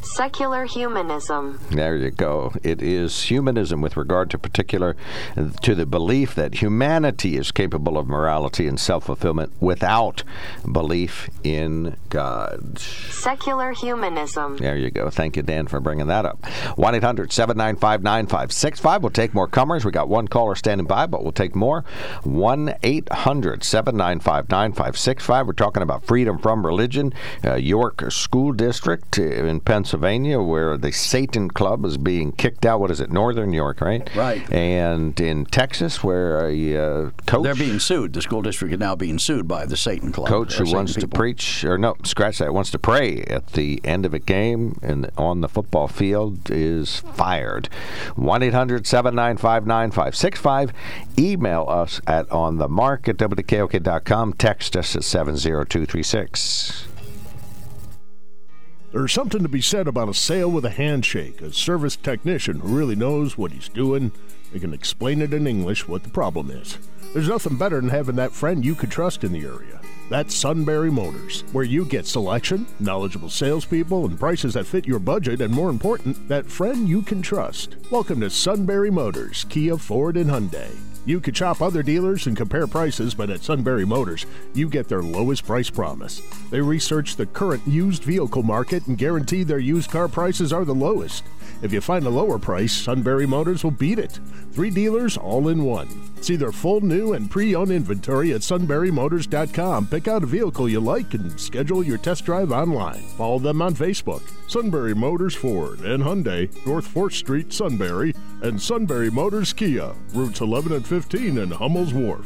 Secular humanism. There you go. It is humanism with regard to the belief that humanity is capable of morality and self-fulfillment without belief in God. Secular humanism. There you go. Thank you, Dan, for bringing that up. 1-800-795-9565. We'll take more comers. We got one caller standing by, but we'll take more. 1-800-795-9565. We're talking about freedom from religion. York School District in Pennsylvania, where the Satan Club is being kicked out. What is it? Northern York, right? Right. And in Texas, where a coach... They're being sued. The school district is now being sued by the Satan Club. Coach who wants to preach, or no, scratch that, wants to pray at the end of a game and on the football field is fired. 1-800-795-9565. Email us at onthemark@wkok.com. Text us at 70236. There's something to be said about a sale with a handshake, a service technician who really knows what he's doing. They can explain it in English what the problem is. There's nothing better than having that friend you could trust in the area. That's Sunbury Motors, where you get selection, knowledgeable salespeople, and prices that fit your budget, and more important, that friend you can trust. Welcome to Sunbury Motors, Kia, Ford, and Hyundai. You could shop other dealers and compare prices, but at Sunbury Motors, you get their lowest price promise. They research the current used vehicle market and guarantee their used car prices are the lowest. If you find a lower price, Sunbury Motors will beat it. 3 dealers all in one. See their full new and pre-owned inventory at sunburymotors.com. Pick out a vehicle you like and schedule your test drive online. Follow them on Facebook. Sunbury Motors Ford and Hyundai, North 4th Street, Sunbury, and Sunbury Motors Kia, routes 11 and 15 in Hummel's Wharf.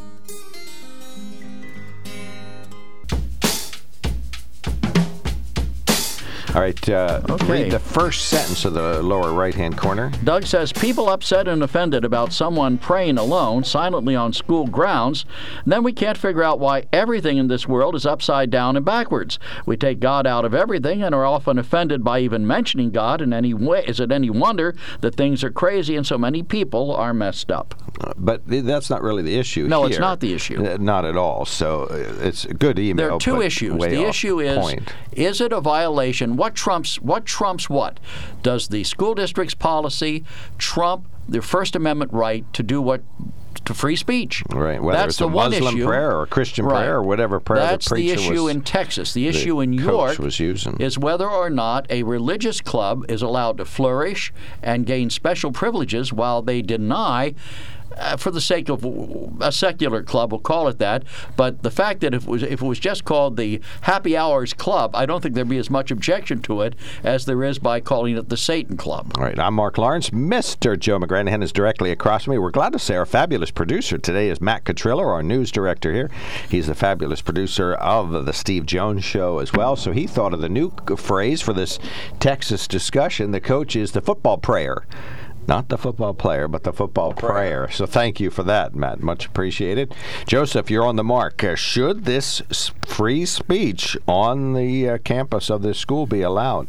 All right, read the first sentence of the lower right-hand corner. Doug says, people upset and offended about someone praying alone, silently on school grounds, and then we can't figure out why everything in this world is upside down and backwards. We take God out of everything and are often offended by even mentioning God in any way. Is it any wonder that things are crazy and so many people are messed up? But that's not really the issue No, here. it's not the issue. Not at all. So it's a good email. There are two issues. The issue is it a violation? What trumps what? Does the school district's policy trump the First Amendment right to free speech? Right. Whether That's it's the a Muslim one issue. prayer or a Christian prayer or whatever prayer That's the preacher the issue in Texas. The issue in York was using. is whether or not a religious club is allowed to flourish and gain special privileges while they deny, for the sake of a secular club, we'll call it that. But the fact that if it was just called the Happy Hours Club, I don't think there'd be as much objection to it as there is by calling it the Satan Club. All right, I'm Mark Lawrence. Mr. Joe McGranahan is directly across from me. We're glad to say our fabulous producer today is Matt Catrillo, our news director here. He's the fabulous producer of the Steve Jones Show as well. So he thought of the new phrase for this Texas discussion. The coach is the football prayer. Not the football player, but the football prayer. So thank you for that, Matt. Much appreciated. Joseph, you're on the mark. Should this free speech on the campus of this school be allowed?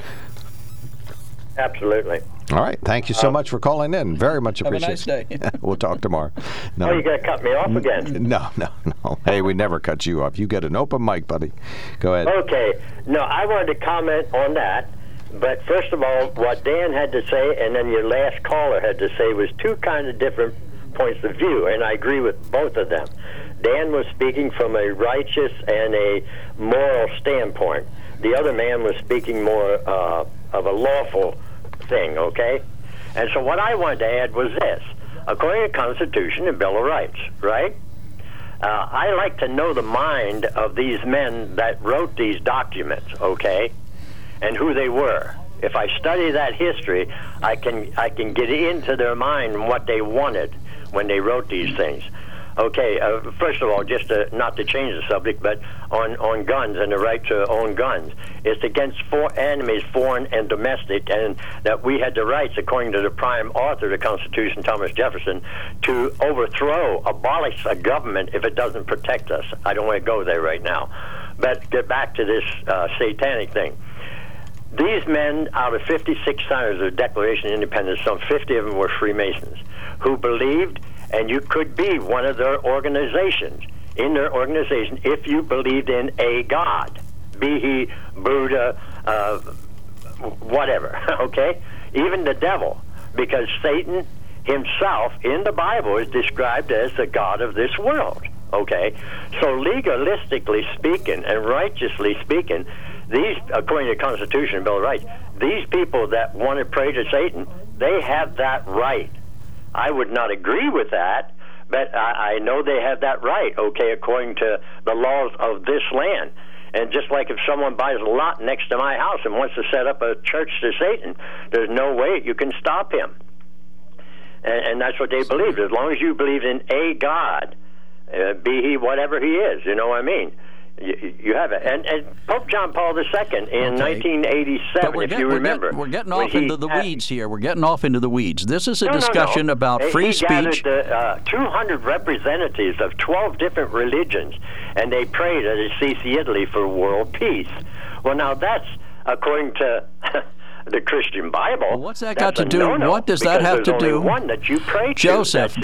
Absolutely. All right. Thank you so much for calling in. Very much appreciated. Have a nice day. We'll talk tomorrow. No. Oh, you're going to cut me off again? No. Hey, we never cut you off. You get an open mic, buddy. Go ahead. Okay. No, I wanted to comment on that. But first of all, what Dan had to say and then your last caller had to say was two kind of different points of view, and I agree with both of them. Dan was speaking from a righteous and a moral standpoint. The other man was speaking more of a lawful thing, okay? And so what I wanted to add was this. According to the Constitution and Bill of Rights, right? I like to know the mind of these men that wrote these documents, okay? And who they were. If I study that history, I can get into their mind and what they wanted when they wrote these things. Okay, first of all, just not to change the subject, but on guns and the right to own guns. It's against enemies, foreign and domestic, and that we had the rights, according to the prime author of the Constitution, Thomas Jefferson, to abolish a government if it doesn't protect us. I don't want to go there right now. But get back to this satanic thing. These men, out of 56 signers of the Declaration of Independence, some 50 of them were Freemasons, who believed, and you could be one of their organizations, in their organization, if you believed in a God, be he Buddha, whatever, okay? Even the devil, because Satan himself in the Bible is described as the god of this world, okay? So legalistically speaking and righteously speaking, these, according to the Constitution and Bill of Rights, these people that want to pray to Satan, they have that right. I would not agree with that, but I know they have that right, okay, according to the laws of this land. And just like if someone buys a lot next to my house and wants to set up a church to Satan, there's no way you can stop him. And that's what they believe. As long as you believe in a God, be he whatever he is, you know what I mean? You have it. And Pope John Paul II in 1987, if you remember. We're getting off into the weeds here. We're getting off into the weeds. This is a discussion about free speech. He gathered 200 representatives of 12 different religions, and they prayed at Assisi, Italy for world peace. Well, now that's according to the Christian Bible. Well, what's that got to do? What does that have to do? One that you pray to. Joseph,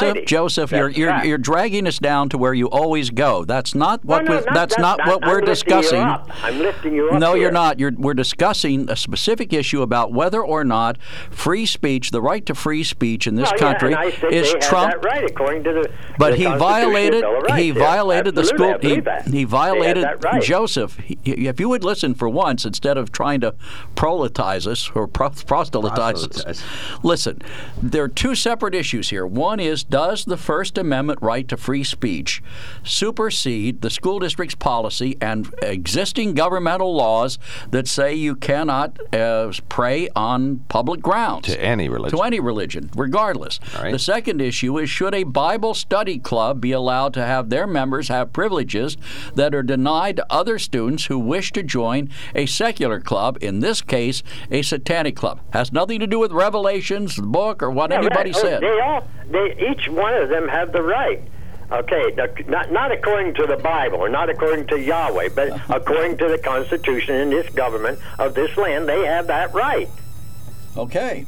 you're dragging us down to where you always go. That's not what we're discussing. I'm lifting you up. No, you're not. We're discussing a specific issue about whether or not free speech, the right to free speech in this country, and I said is they Trump. Have that right according to the. But the he violated. He violated the school. He violated Joseph. If you would listen for once instead of trying to proletize us or proselytize us. Listen, there are two separate issues here. One is, does the First Amendment right to free speech supersede the school district's policy and existing governmental laws that say you cannot pray on public grounds? To any religion. To any religion, regardless. Right. The second issue is, should a Bible study club be allowed to have their members have privileges that are denied to other students who wish to join a secular club, in this case, a satanic club? Has nothing to do with Revelations, the book, or what anybody said. Each one of them have the right. Okay, not according to the Bible, or not according to Yahweh, but according to the Constitution and this government of this land, they have that right. Okay.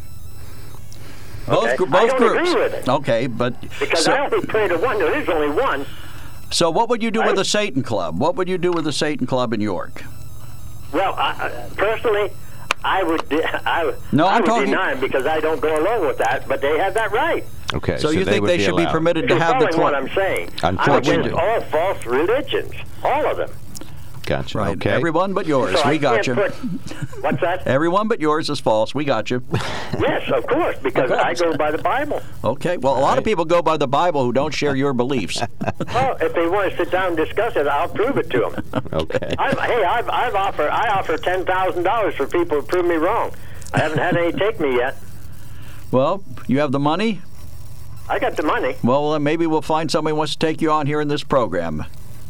Both I don't groups. Agree with it. Okay, but because I only pray to one. There is only one. So, what would you do with the Satan Club? What would you do with the Satan Club in York? Well, personally, I would deny them because I don't go along with that. But they have that right. Okay, so you think they should be permitted to have the club? What I'm saying. Unfortunately, I'm against all false religions, all of them. Gotcha. Right. Okay. Everyone but yours. So we got you. What's that? Everyone but yours is false. We got you. Yes, of course, because I go by the Bible. Okay. Well, a lot of people go by the Bible who don't share your beliefs. Well, if they want to sit down and discuss it, I'll prove it to them. Okay. I offer $10,000 for people who prove me wrong. I haven't had any take me yet. Well, you have the money? I got the money. Well, maybe we'll find somebody who wants to take you on here in this program.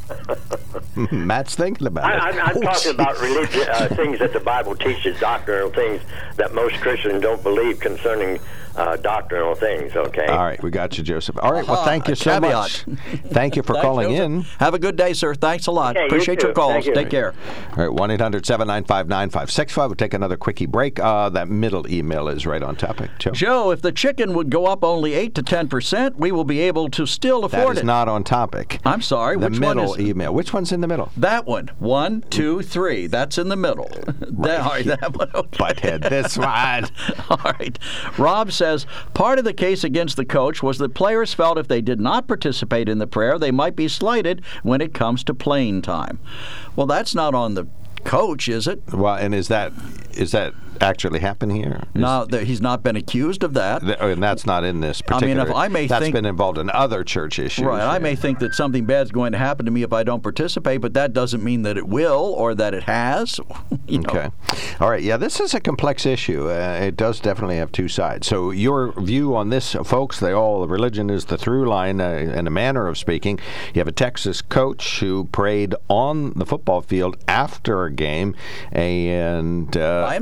Matt's thinking about it. I'm talking about religion, things that the Bible teaches, doctrinal things that most Christians don't believe concerning doctrinal things, okay? All right, we got you, Joseph. All right, well, thank you so much. Thank you for calling in. Have a good day, sir. Thanks a lot. Okay, Appreciate your calls. Take care. All right, 1-800-795-9565. We'll take another quickie break. That middle email is right on topic. Joe, if the chicken would go up only 8 to 10%, we will be able to still afford it. That is not on topic. I'm sorry. Which one is email. Which one's in the middle? That one. 1, 2, 3. That's in the middle. Right. All right, that one. Okay. Butthead, this one. All right. Rob says, part of the case against the coach was that players felt if they did not participate in the prayer, they might be slighted when it comes to playing time. Well, that's not on the coach, is it? Well, and is that actually happen here? No, he's not been accused of that. And that's not in this particular. I mean, that's been involved in other church issues. Right. I may think that something bad is going to happen to me if I don't participate, but that doesn't mean that it will or that it has. Okay. All right. Yeah, this is a complex issue. It does definitely have two sides. So your view on this, folks, religion is the through line in a manner of speaking. You have a Texas coach who prayed on the football field after a game and by himself.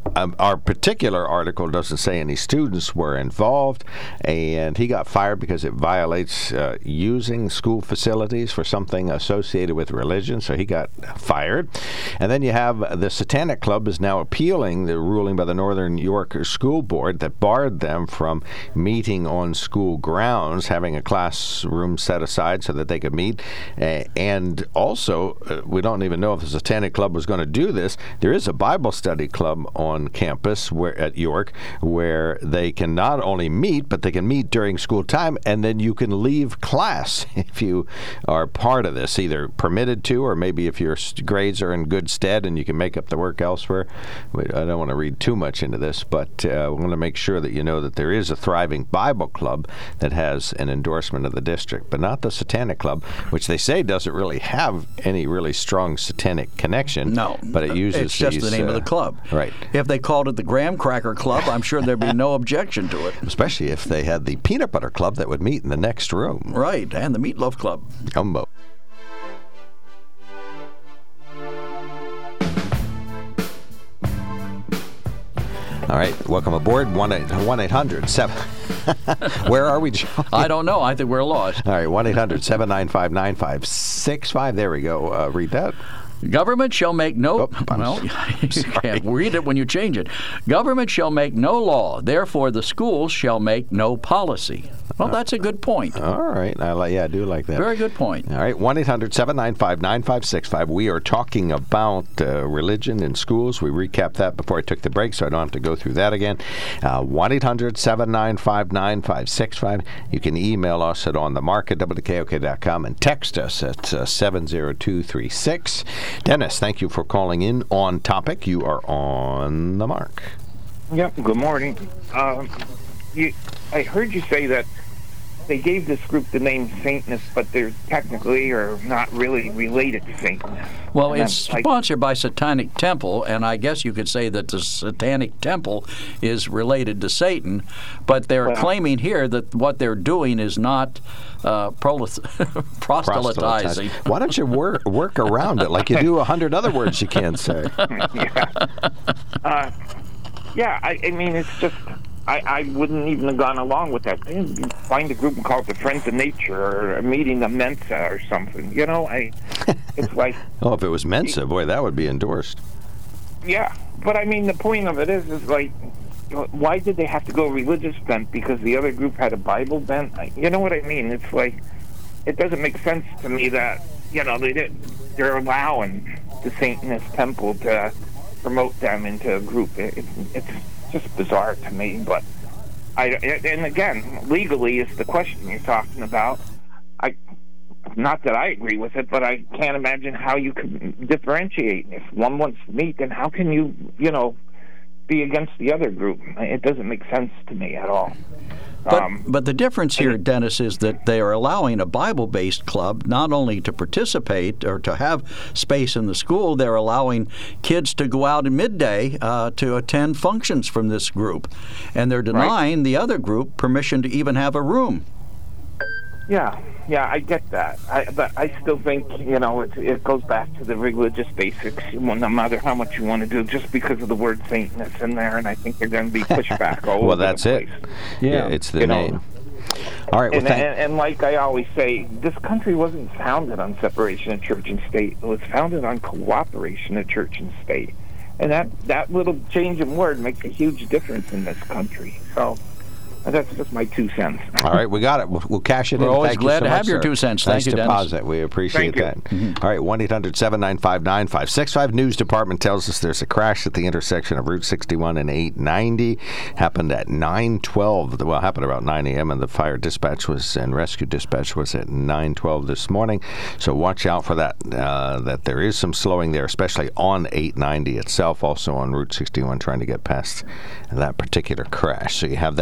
our particular article doesn't say any students were involved, and he got fired because it violates using school facilities for something associated with religion, so he got fired. And then you have the Satanic Club is now appealing the ruling by the Northern York School Board that barred them from meeting on school grounds, having a classroom set aside so that they could meet. And also, we don't even know if the Satanic Club was going to do this. There is a Bible study club on campus at York where they can not only meet, but they can meet during school time, and then you can leave class if you are part of this, either permitted to, or maybe if your grades are in good stead and you can make up the work elsewhere. I don't want to read too much into this, but I want to make sure that you know that there is a thriving Bible club that has an endorsement of the district, but not the Satanic Club, which they say doesn't really have any really strong satanic connection. No, but it uses it's just the name of the club. Right. If they called it the Graham Cracker Club, I'm sure there'd be no objection to it. Especially if they had the Peanut Butter Club that would meet in the next room. Right, and the Meatloaf Club. Gumbo. All right, welcome aboard. 1-800-7. Where are we, John? I don't know. I think we're lost. All right, 1-800-795-9565. There we go. Read that. Government shall make no... Well, you can't read it when you change it. Government shall make no law. Therefore, the schools shall make no policy. Well, that's a good point. All right. I do like that. Very good point. All right. 1-800-795-9565. We are talking about religion in schools. We recapped that before I took the break, so I don't have to go through that again. 1-800-795-9565. You can email us at onthemark@wkok.com and text us at 70236. Dennis, thank you for calling in on topic. You are on the mark. Yep, good morning. I heard you say that they gave this group the name Satanists, but they're technically or not really related to Satanists. Well, it's sponsored by Satanic Temple, and I guess you could say that the Satanic Temple is related to Satan, but they're claiming here that what they're doing is not proselytizing. Why don't you work around it like you do 100 other words you can't say? I mean, it's just... I wouldn't even have gone along with that. Find a group and call it the Friends of Nature or a meeting of Mensa or something. You know, it's like... Oh, if it was Mensa, boy, that would be endorsed. Yeah, but I mean, the point of it is like, why did they have to go religious bent? Because the other group had a Bible bent? You know what I mean? It's like, it doesn't make sense to me that, you know, they're allowing the Satanist Temple to promote them into a group. It's just bizarre to me, but and again, legally is the question you're talking about. Not that I agree with it, but I can't imagine how you can differentiate. If one wants to meet, then how can you be against the other group? It doesn't make sense to me at all. But the difference here, Dennis, is that they are allowing a Bible-based club not only to participate or to have space in the school, they're allowing kids to go out at midday to attend functions from this group. And they're denying the other group permission to even have a room. Yeah, I get that. But I still think, it goes back to the religious basics. No matter how much you want to do, just because of the word Satanist in there, and I think they're going to be pushed back all over well, that's the place. It. Yeah, it's the name. All right. Well, and like I always say, this country wasn't founded on separation of church and state. It was founded on cooperation of church and state. And that little change in word makes a huge difference in this country. So... that's just my 2 cents. All right, we got it. We'll cash it in. We're always glad to have your 2 cents. Thank you, Dennis. Nice deposit. We appreciate that. All right, 1-800-795-9565. News Department tells us there's a crash at the intersection of Route 61 and 890. Happened at 9:12. Well, happened about 9 a.m. and the fire dispatch and rescue dispatch was at 9:12 this morning. So watch out for that. That there is some slowing there, especially on 890 itself, also on Route 61, trying to get past that particular crash. So you have that. Let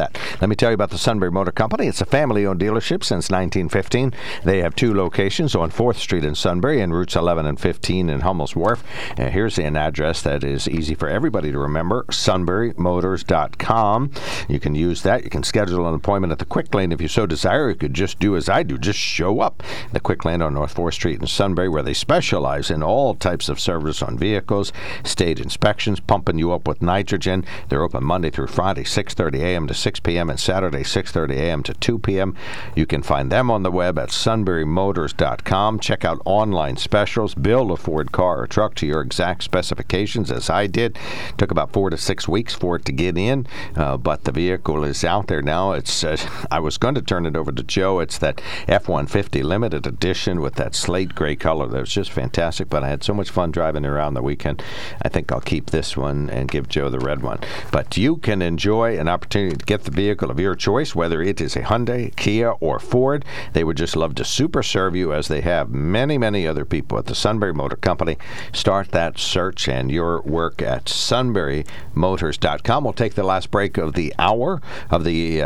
me tell you about the Sunbury Motor Company. It's a family-owned dealership since 1915. They have 2 locations on 4th Street in Sunbury and routes 11 and 15 in Hummel's Wharf. Here's an address that is easy for everybody to remember, sunburymotors.com. You can use that. You can schedule an appointment at the Quick Lane if you so desire. You could just do as I do, just show up. The Quick Lane on North 4th Street in Sunbury, where they specialize in all types of service on vehicles, state inspections, pumping you up with nitrogen. They're open Monday through Friday, 6:30 a.m. to 6 p.m. and Saturday, 6:30 a.m. to 2 p.m. You can find them on the web at sunburymotors.com. Check out online specials. Build a Ford car or truck to your exact specifications, as I did. Took about 4 to 6 weeks for it to get in, but the vehicle is out there now. It's I was going to turn it over to Joe. It's that F-150 limited edition with that slate gray color. That was just fantastic, but I had so much fun driving around the weekend. I think I'll keep this one and give Joe the red one. But you can enjoy an opportunity to get the vehicle of your choice, whether it is a Hyundai, Kia, or Ford. They would just love to super serve you, as they have many, many other people at the Sunbury Motor Company. Start that search and your work at sunburymotors.com. We'll take the last break of the hour, and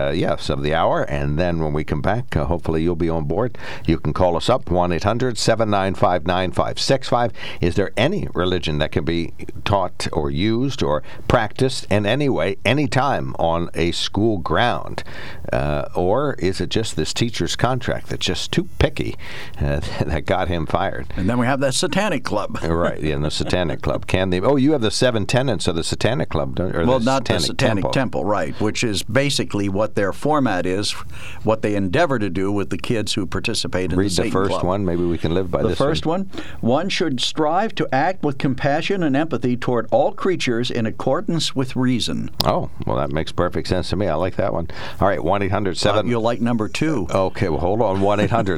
then when we come back, hopefully you'll be on board. You can call us up, 1-800-795-9565. Is there any religion that can be taught or used or practiced in any way, anytime on a school ground? Or is it just this teacher's contract that's just too picky that got him fired? And then we have that Satanic Club. Right, yeah, the Satanic Club. You have the 7 tenets of the Satanic Club, don't you? Well, not the Satanic Temple, right, which is basically what their format is, what they endeavor to do with the kids who participate in the Satan Club. Read the first one. Maybe we can live by this. The first one. One should strive to act with compassion and empathy toward all creatures in accordance with reason. Oh, well, that makes perfect sense to me. I like that one. All right, 1-800-7... You'll like number 2. Okay, well, hold on.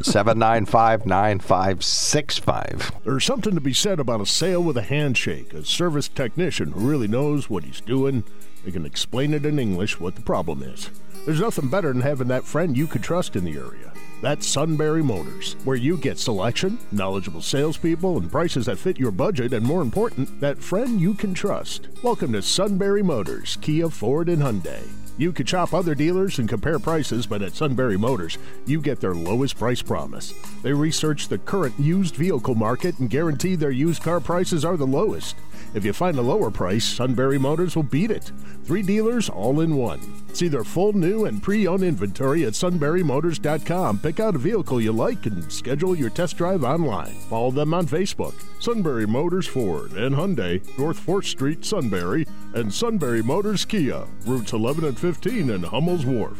1-800-795-9565. There's something to be said about a sale with a handshake. A service technician who really knows what he's doing. They can explain it in English what the problem is. There's nothing better than having that friend you could trust in the area. That's Sunbury Motors, where you get selection, knowledgeable salespeople, and prices that fit your budget, and more important, that friend you can trust. Welcome to Sunbury Motors, Kia, Ford, and Hyundai. You could shop other dealers and compare prices, but at Sunbury Motors, you get their lowest price promise. They research the current used vehicle market and guarantee their used car prices are the lowest. If you find a lower price, Sunbury Motors will beat it. 3 dealers all in one. See their full new and pre-owned inventory at sunburymotors.com. Pick out a vehicle you like and schedule your test drive online. Follow them on Facebook. Sunbury Motors Ford and Hyundai, North 4th Street, Sunbury, and Sunbury Motors Kia, routes 11 and 15 in Hummel's Wharf.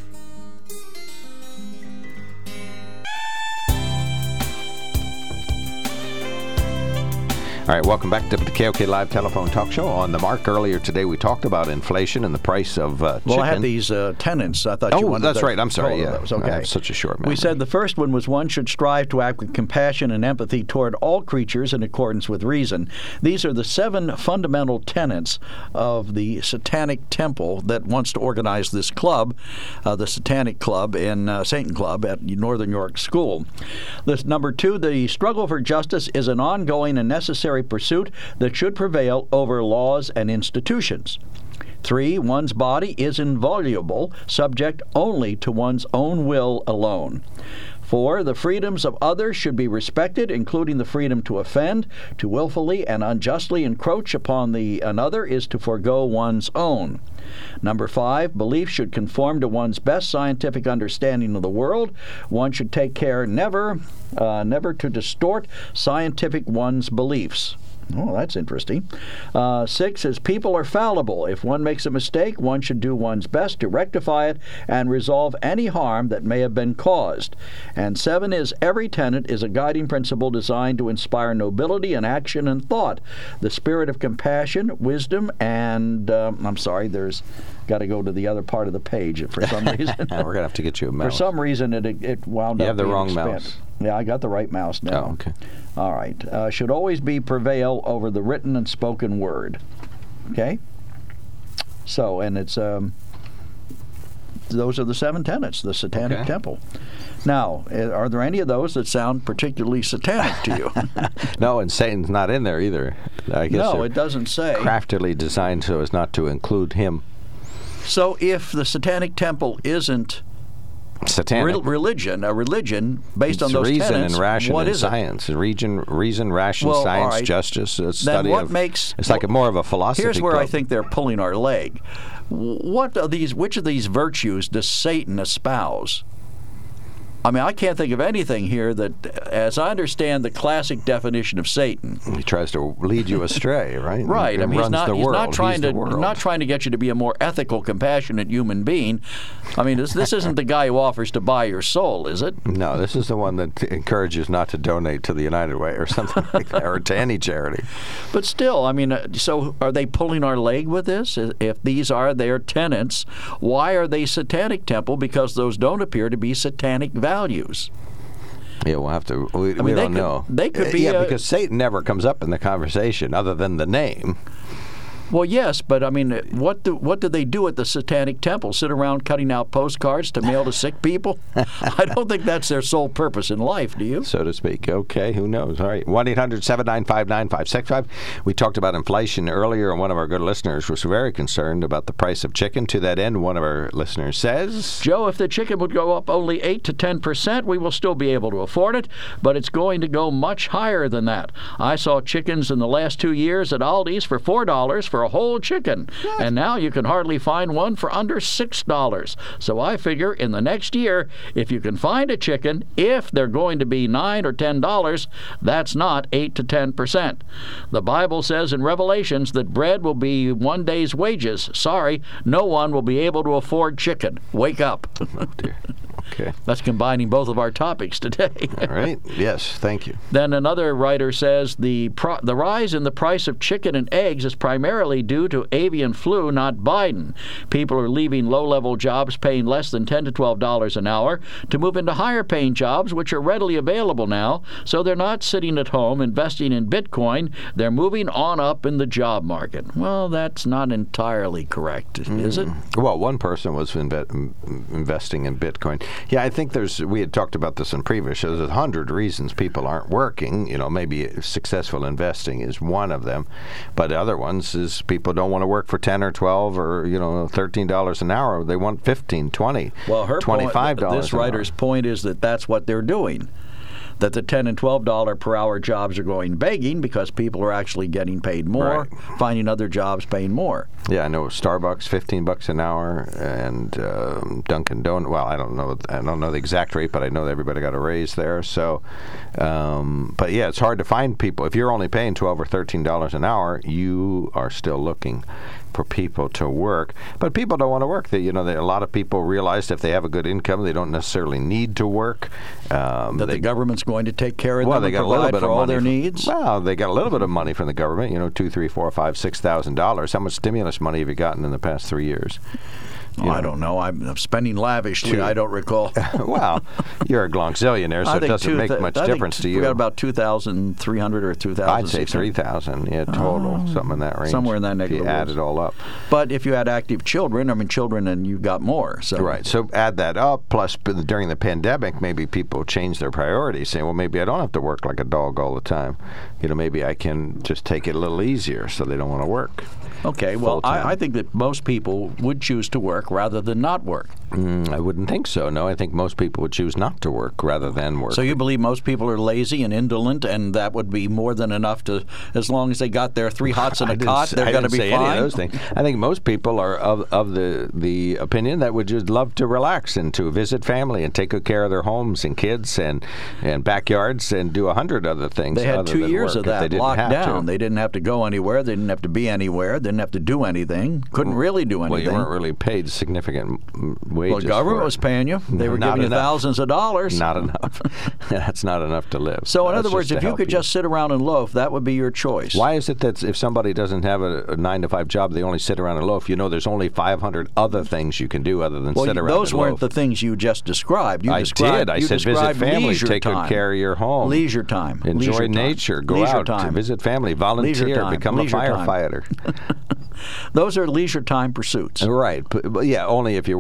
All right, welcome back to the KOK Live Telephone Talk Show. On the mark earlier today, we talked about inflation and the price of chicken. Well, I had these tenants. I thought you wanted that's right. I'm sorry. Yeah, those. Okay. I have such a short memory. We said the first one was one should strive to act with compassion and empathy toward all creatures in accordance with reason. These are the 7 fundamental tenets of the Satanic Temple that wants to organize this club, the Satanic Club in Satan Club at Northern York School. This number 2, the struggle for justice is an ongoing and necessary pursuit that should prevail over laws and institutions. 3, one's body is inviolable, subject only to one's own will alone. 4, the freedoms of others should be respected, including the freedom to offend, to willfully and unjustly encroach upon another is to forego one's own. Number 5, belief should conform to one's best scientific understanding of the world. One should take care never to distort scientific one's beliefs. Oh, that's interesting. 6 is people are fallible. If one makes a mistake, one should do one's best to rectify it and resolve any harm that may have been caused. And 7 is every tenet is a guiding principle designed to inspire nobility in action and thought, the spirit of compassion, wisdom, and there's got to go to the other part of the page for some reason. We're going to have to get you a mouse. For some reason, it wound up. You have the wrong expanded. mouse. Yeah, I got the right mouse now. Oh, okay. All right. Should always be prevail over the written and spoken word. Okay? So, and it's those are the 7 tenets, the Satanic Temple. Now, are there any of those that sound particularly satanic to you? No, and Satan's not in there either. I guess no, it doesn't say. Craftily designed so as not to include him. So if the Satanic Temple isn't satanic religion, a religion based on those reason tenets, and ration what and is science, reason, ration, Well, science, all right. justice. A Then study what of, makes it's like more of a philosophy. Here's where club. I think they're pulling our leg. Which of these virtues does Satan espouse? I mean, I can't think of anything here that, as I understand the classic definition of Satan, He tries to lead you astray, right? right? He I mean, he's runs the world. not trying He's to the world. not trying to get you to be a more ethical, compassionate human being. I mean, this isn't the guy who offers to buy your soul, is it? No, this is the one that encourages not to donate to the United Way or something like that, or to any charity. But still, I mean, so are they pulling our leg with this? If these are their tenets, why are they Satanic Temple? Because those don't appear to be satanic values. Yeah, we'll have to. We I mean, don't know. They could be. because Satan never comes up in the conversation other than the name. Well, yes, but I mean, what do they do at the Satanic Temple? Sit around cutting out postcards to mail to sick people? I don't think that's their sole purpose in life, do you? So to speak. Okay, who knows? All right, 1-800-795-9565. We talked about inflation earlier, and one of our good listeners was very concerned about the price of chicken. To that end, one of our listeners says, Joe, if the chicken would go up only 8 to 10%, we will still be able to afford it, but it's going to go much higher than that. I saw chickens in the last 2 years at Aldi's for $4 for a whole chicken, and now you can hardly find one for under $6. So I figure in the next year, if you can find a chicken, if they're going to be $9 or $10, that's not 8 to 10%. The Bible says in Revelations that bread will be one day's wages. Sorry, no one will be able to afford chicken. Wake up. oh dear. Okay. That's combining both of our topics today. All right. Yes, thank you. Then another writer says the rise in the price of chicken and eggs is primarily due to avian flu, not Biden. People are leaving low-level jobs paying less than $10 to $12 an hour to move into higher-paying jobs, which are readily available now, so they're not sitting at home investing in Bitcoin. They're moving on up in the job market. Well, that's not entirely correct, is it? Well, one person was investing in Bitcoin. Yeah, I think we had talked about this in previous shows. There's 100 reasons people aren't working. You know, maybe successful investing is one of them. But other ones is people don't want to work for 10 or 12 or, $13 an hour. They want 15, 20, well, her $25 point, this writer's point is that that's what they're doing. That the $10 and $12 per hour jobs are going begging because people are actually getting paid more, finding other jobs paying more. Yeah, I know Starbucks $15 an hour, and Dunkin' Donuts. Well, I don't know the exact rate, but I know that everybody got a raise there. So, but yeah, it's hard to find people. If you're only paying $12 or $13 an hour, you are still looking for people to work. But people don't want to work. A lot of people realize if they have a good income, they don't necessarily need to work. That the government's going to take care of them they and got a little provide bit for of all money their needs? Well, they got a little bit of money from the government, $2,000, $3,000, $4,000, $5,000, $6,000. How much stimulus money have you gotten in the past 3 years? I don't know. I'm spending lavishly. I don't recall. Well, you're a glonzillionaire, so it doesn't make much difference to you. We got about 2,300 or 2,000. I'd say 3,000, total, something in that range. Somewhere in that if you add it all up. But if you had active children, and you got more. So. Right. So add that up. Plus, during the pandemic, maybe people change their priorities, saying, well, maybe I don't have to work like a dog all the time. Maybe I can just take it a little easier, so they don't want to work. Okay, well, I think that most people would choose to work rather than not work. I wouldn't think so, no. I think most people would choose not to work rather than work. So you believe most people are lazy and indolent, and that would be more than enough to, as long as they got their 3 hots and a cot, they're going to be fine? Any of those things. I think most people are of the opinion that would just love to relax and to visit family and take good care of their homes and kids and backyards and do 100 other things. They had 2 years of that locked down. They didn't have to go anywhere. They didn't have to be anywhere. They didn't have to do anything. Couldn't really do anything. Well, you weren't really paid significant wages. Well, the government was paying you. They were giving you thousands of dollars. Not enough. That's not enough to live. So, in other words, if you could just sit around and loaf, that would be your choice. Why is it that if somebody doesn't have a 9-to-5 job, they only sit around and loaf? There's only 500 other things you can do other than sit around and loaf. Those weren't the things you just described. I did. I said visit family, take good care of your home. Leisure time. Enjoy nature. Go out, visit family, volunteer, become a firefighter. Those are leisure time pursuits. Right. But yeah, only if you're working 40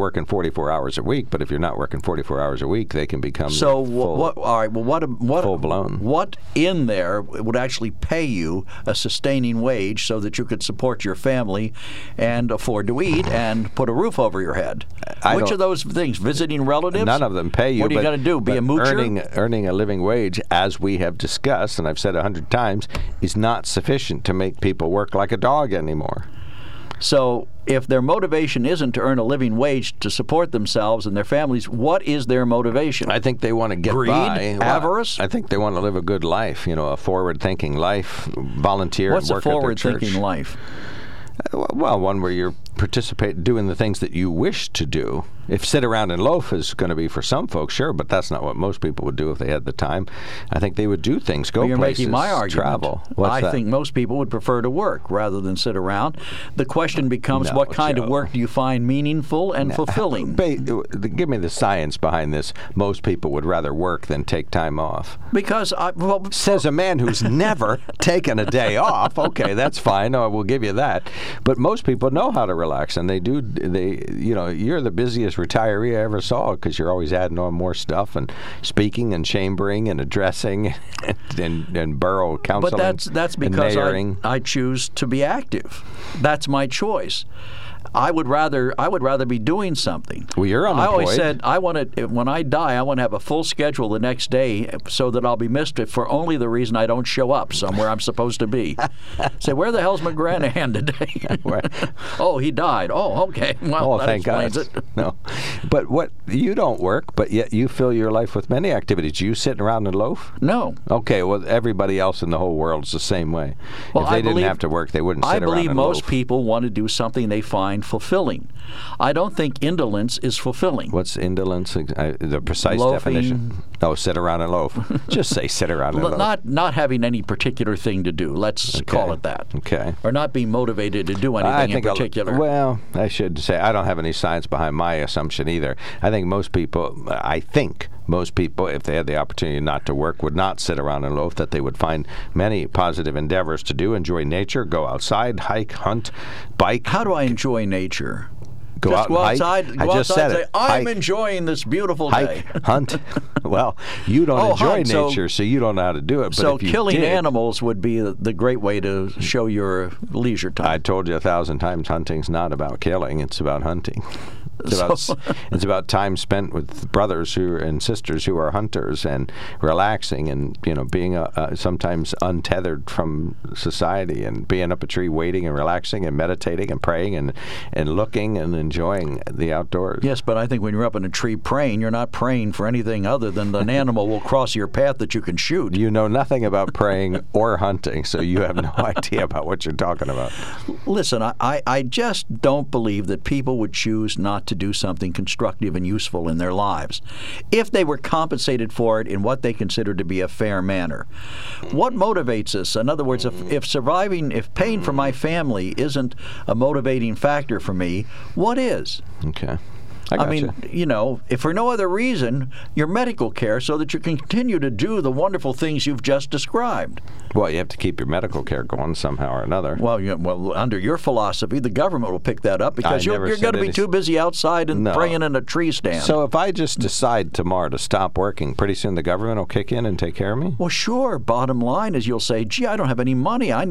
44 hours a week, but if you're not working 44 hours a week, they can become so full, all right. Well, what full blown. What in there would actually pay you a sustaining wage so that you could support your family and afford to eat and put a roof over your head? Which of those things? Visiting relatives? None of them pay you. What are you going to do? Be a moocher? Earning a living wage, as we have discussed, and I've said 100 times, is not sufficient to make people work like a dog anymore. So if their motivation isn't to earn a living wage to support themselves and their families, what is their motivation? I think they want to get Greed? by. Avarice? I think they want to live a good life, a forward-thinking life, volunteer What's and work a at their forward-thinking church. life? Well, one where you're doing the things that you wish to do. If sit around and loaf is going to be for some folks, sure, but that's not what most people would do if they had the time. I think they would do things, go You're places, making my argument. travel. I think most people would prefer to work rather than sit around. The question becomes, what kind of work do you find meaningful and fulfilling? Give me the science behind this. Most people would rather work than take time off. Because says a man who's never taken a day off. Okay, that's fine. We'll give you that. But most people know how to relax, and they do. You're the busiest retiree I ever saw because you're always adding on more stuff and speaking and chambering and addressing and borough counseling. But that's because I choose to be active. That's my choice. I would rather be doing something. Well, you're unemployed. I always said when I die, I want to have a full schedule the next day so that I'll be missed for only the reason I don't show up somewhere I'm supposed to be. Say, where the hell's McGranahan today? Oh, he died. Oh, okay. Well, that explains it. No, but you don't work, but yet you fill your life with many activities. You sitting around and loaf? No. Okay. Well, everybody else in the whole world's the same way. Well, if they didn't have to work, they wouldn't sit around and loaf. I believe most people want to do something they find fulfilling. I don't think indolence is fulfilling. What's indolence? The precise Loafing. definition? Oh, sit around and loaf. Just say sit around and loaf. Not having any particular thing to do. Let's call it that. Okay. Or not being motivated to do anything in particular. Well, I should say I don't have any science behind my assumption either. I think most people, if they had the opportunity not to work, would not sit around and loaf, that they would find many positive endeavors to do, enjoy nature, go outside, hike, hunt, bike. How do I enjoy nature? Go outside and say, I'm enjoying this beautiful day. Hunt. Well, you don't enjoy nature, so you don't know how to do it. But so if you killing animals would be the great way to show your leisure time. I told you 1,000 times, hunting's not about killing; it's about hunting. It's about time spent with brothers and sisters who are hunters and relaxing and being sometimes untethered from society and being up a tree waiting and relaxing and meditating and praying and looking and enjoying the outdoors. Yes, but I think when you're up in a tree praying, you're not praying for anything other than an animal will cross your path that you can shoot. You know nothing about praying or hunting, so you have no idea about what you're talking about. Listen, I just don't believe that people would choose not to do something constructive and useful in their lives if they were compensated for it in what they consider to be a fair manner. What motivates us? In other words, if paying for my family isn't a motivating factor for me, what is? Okay. I mean, if for no other reason, your medical care so that you can continue to do the wonderful things you've just described. Well, you have to keep your medical care going somehow or another. Well, under your philosophy, the government will pick that up because you're going to be too busy outside and praying in a tree stand. So if I just decide tomorrow to stop working, pretty soon the government will kick in and take care of me? Well, sure. Bottom line is you'll say, gee, I don't have any money. I'm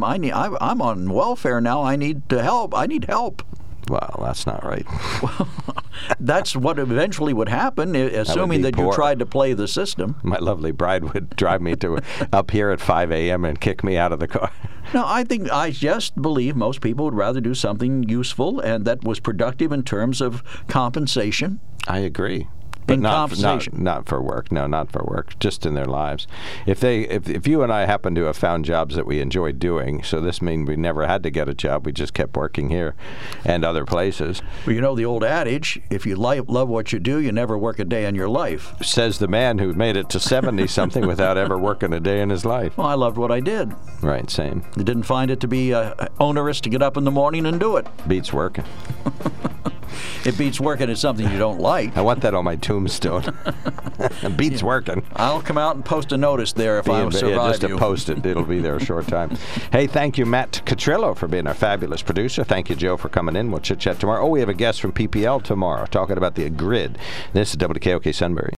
on welfare now. I need help. Well, that's not right. That's what eventually would happen, assuming that you tried to play the system. My lovely bride would drive me up here at 5 a.m. and kick me out of the car. No, I just believe most people would rather do something useful and that was productive in terms of compensation. I agree. But not for work. No, not for work. Just in their lives. If you and I happen to have found jobs that we enjoyed doing, so this means we never had to get a job. We just kept working here and other places. Well, you know the old adage: if you love what you do, you never work a day in your life. Says the man who made it to 70-something without ever working a day in his life. Well, I loved what I did. Right, same. I didn't find it to be onerous to get up in the morning and do it. Beats working. It beats working at something you don't like. I want that on my tombstone. It beats working. I'll come out and post a notice there if I survive just to post it. It'll be there a short time. Hey, thank you, Matt Catrillo, for being our fabulous producer. Thank you, Joe, for coming in. We'll chit-chat tomorrow. Oh, we have a guest from PPL tomorrow talking about the grid. This is WKOK Sunbury.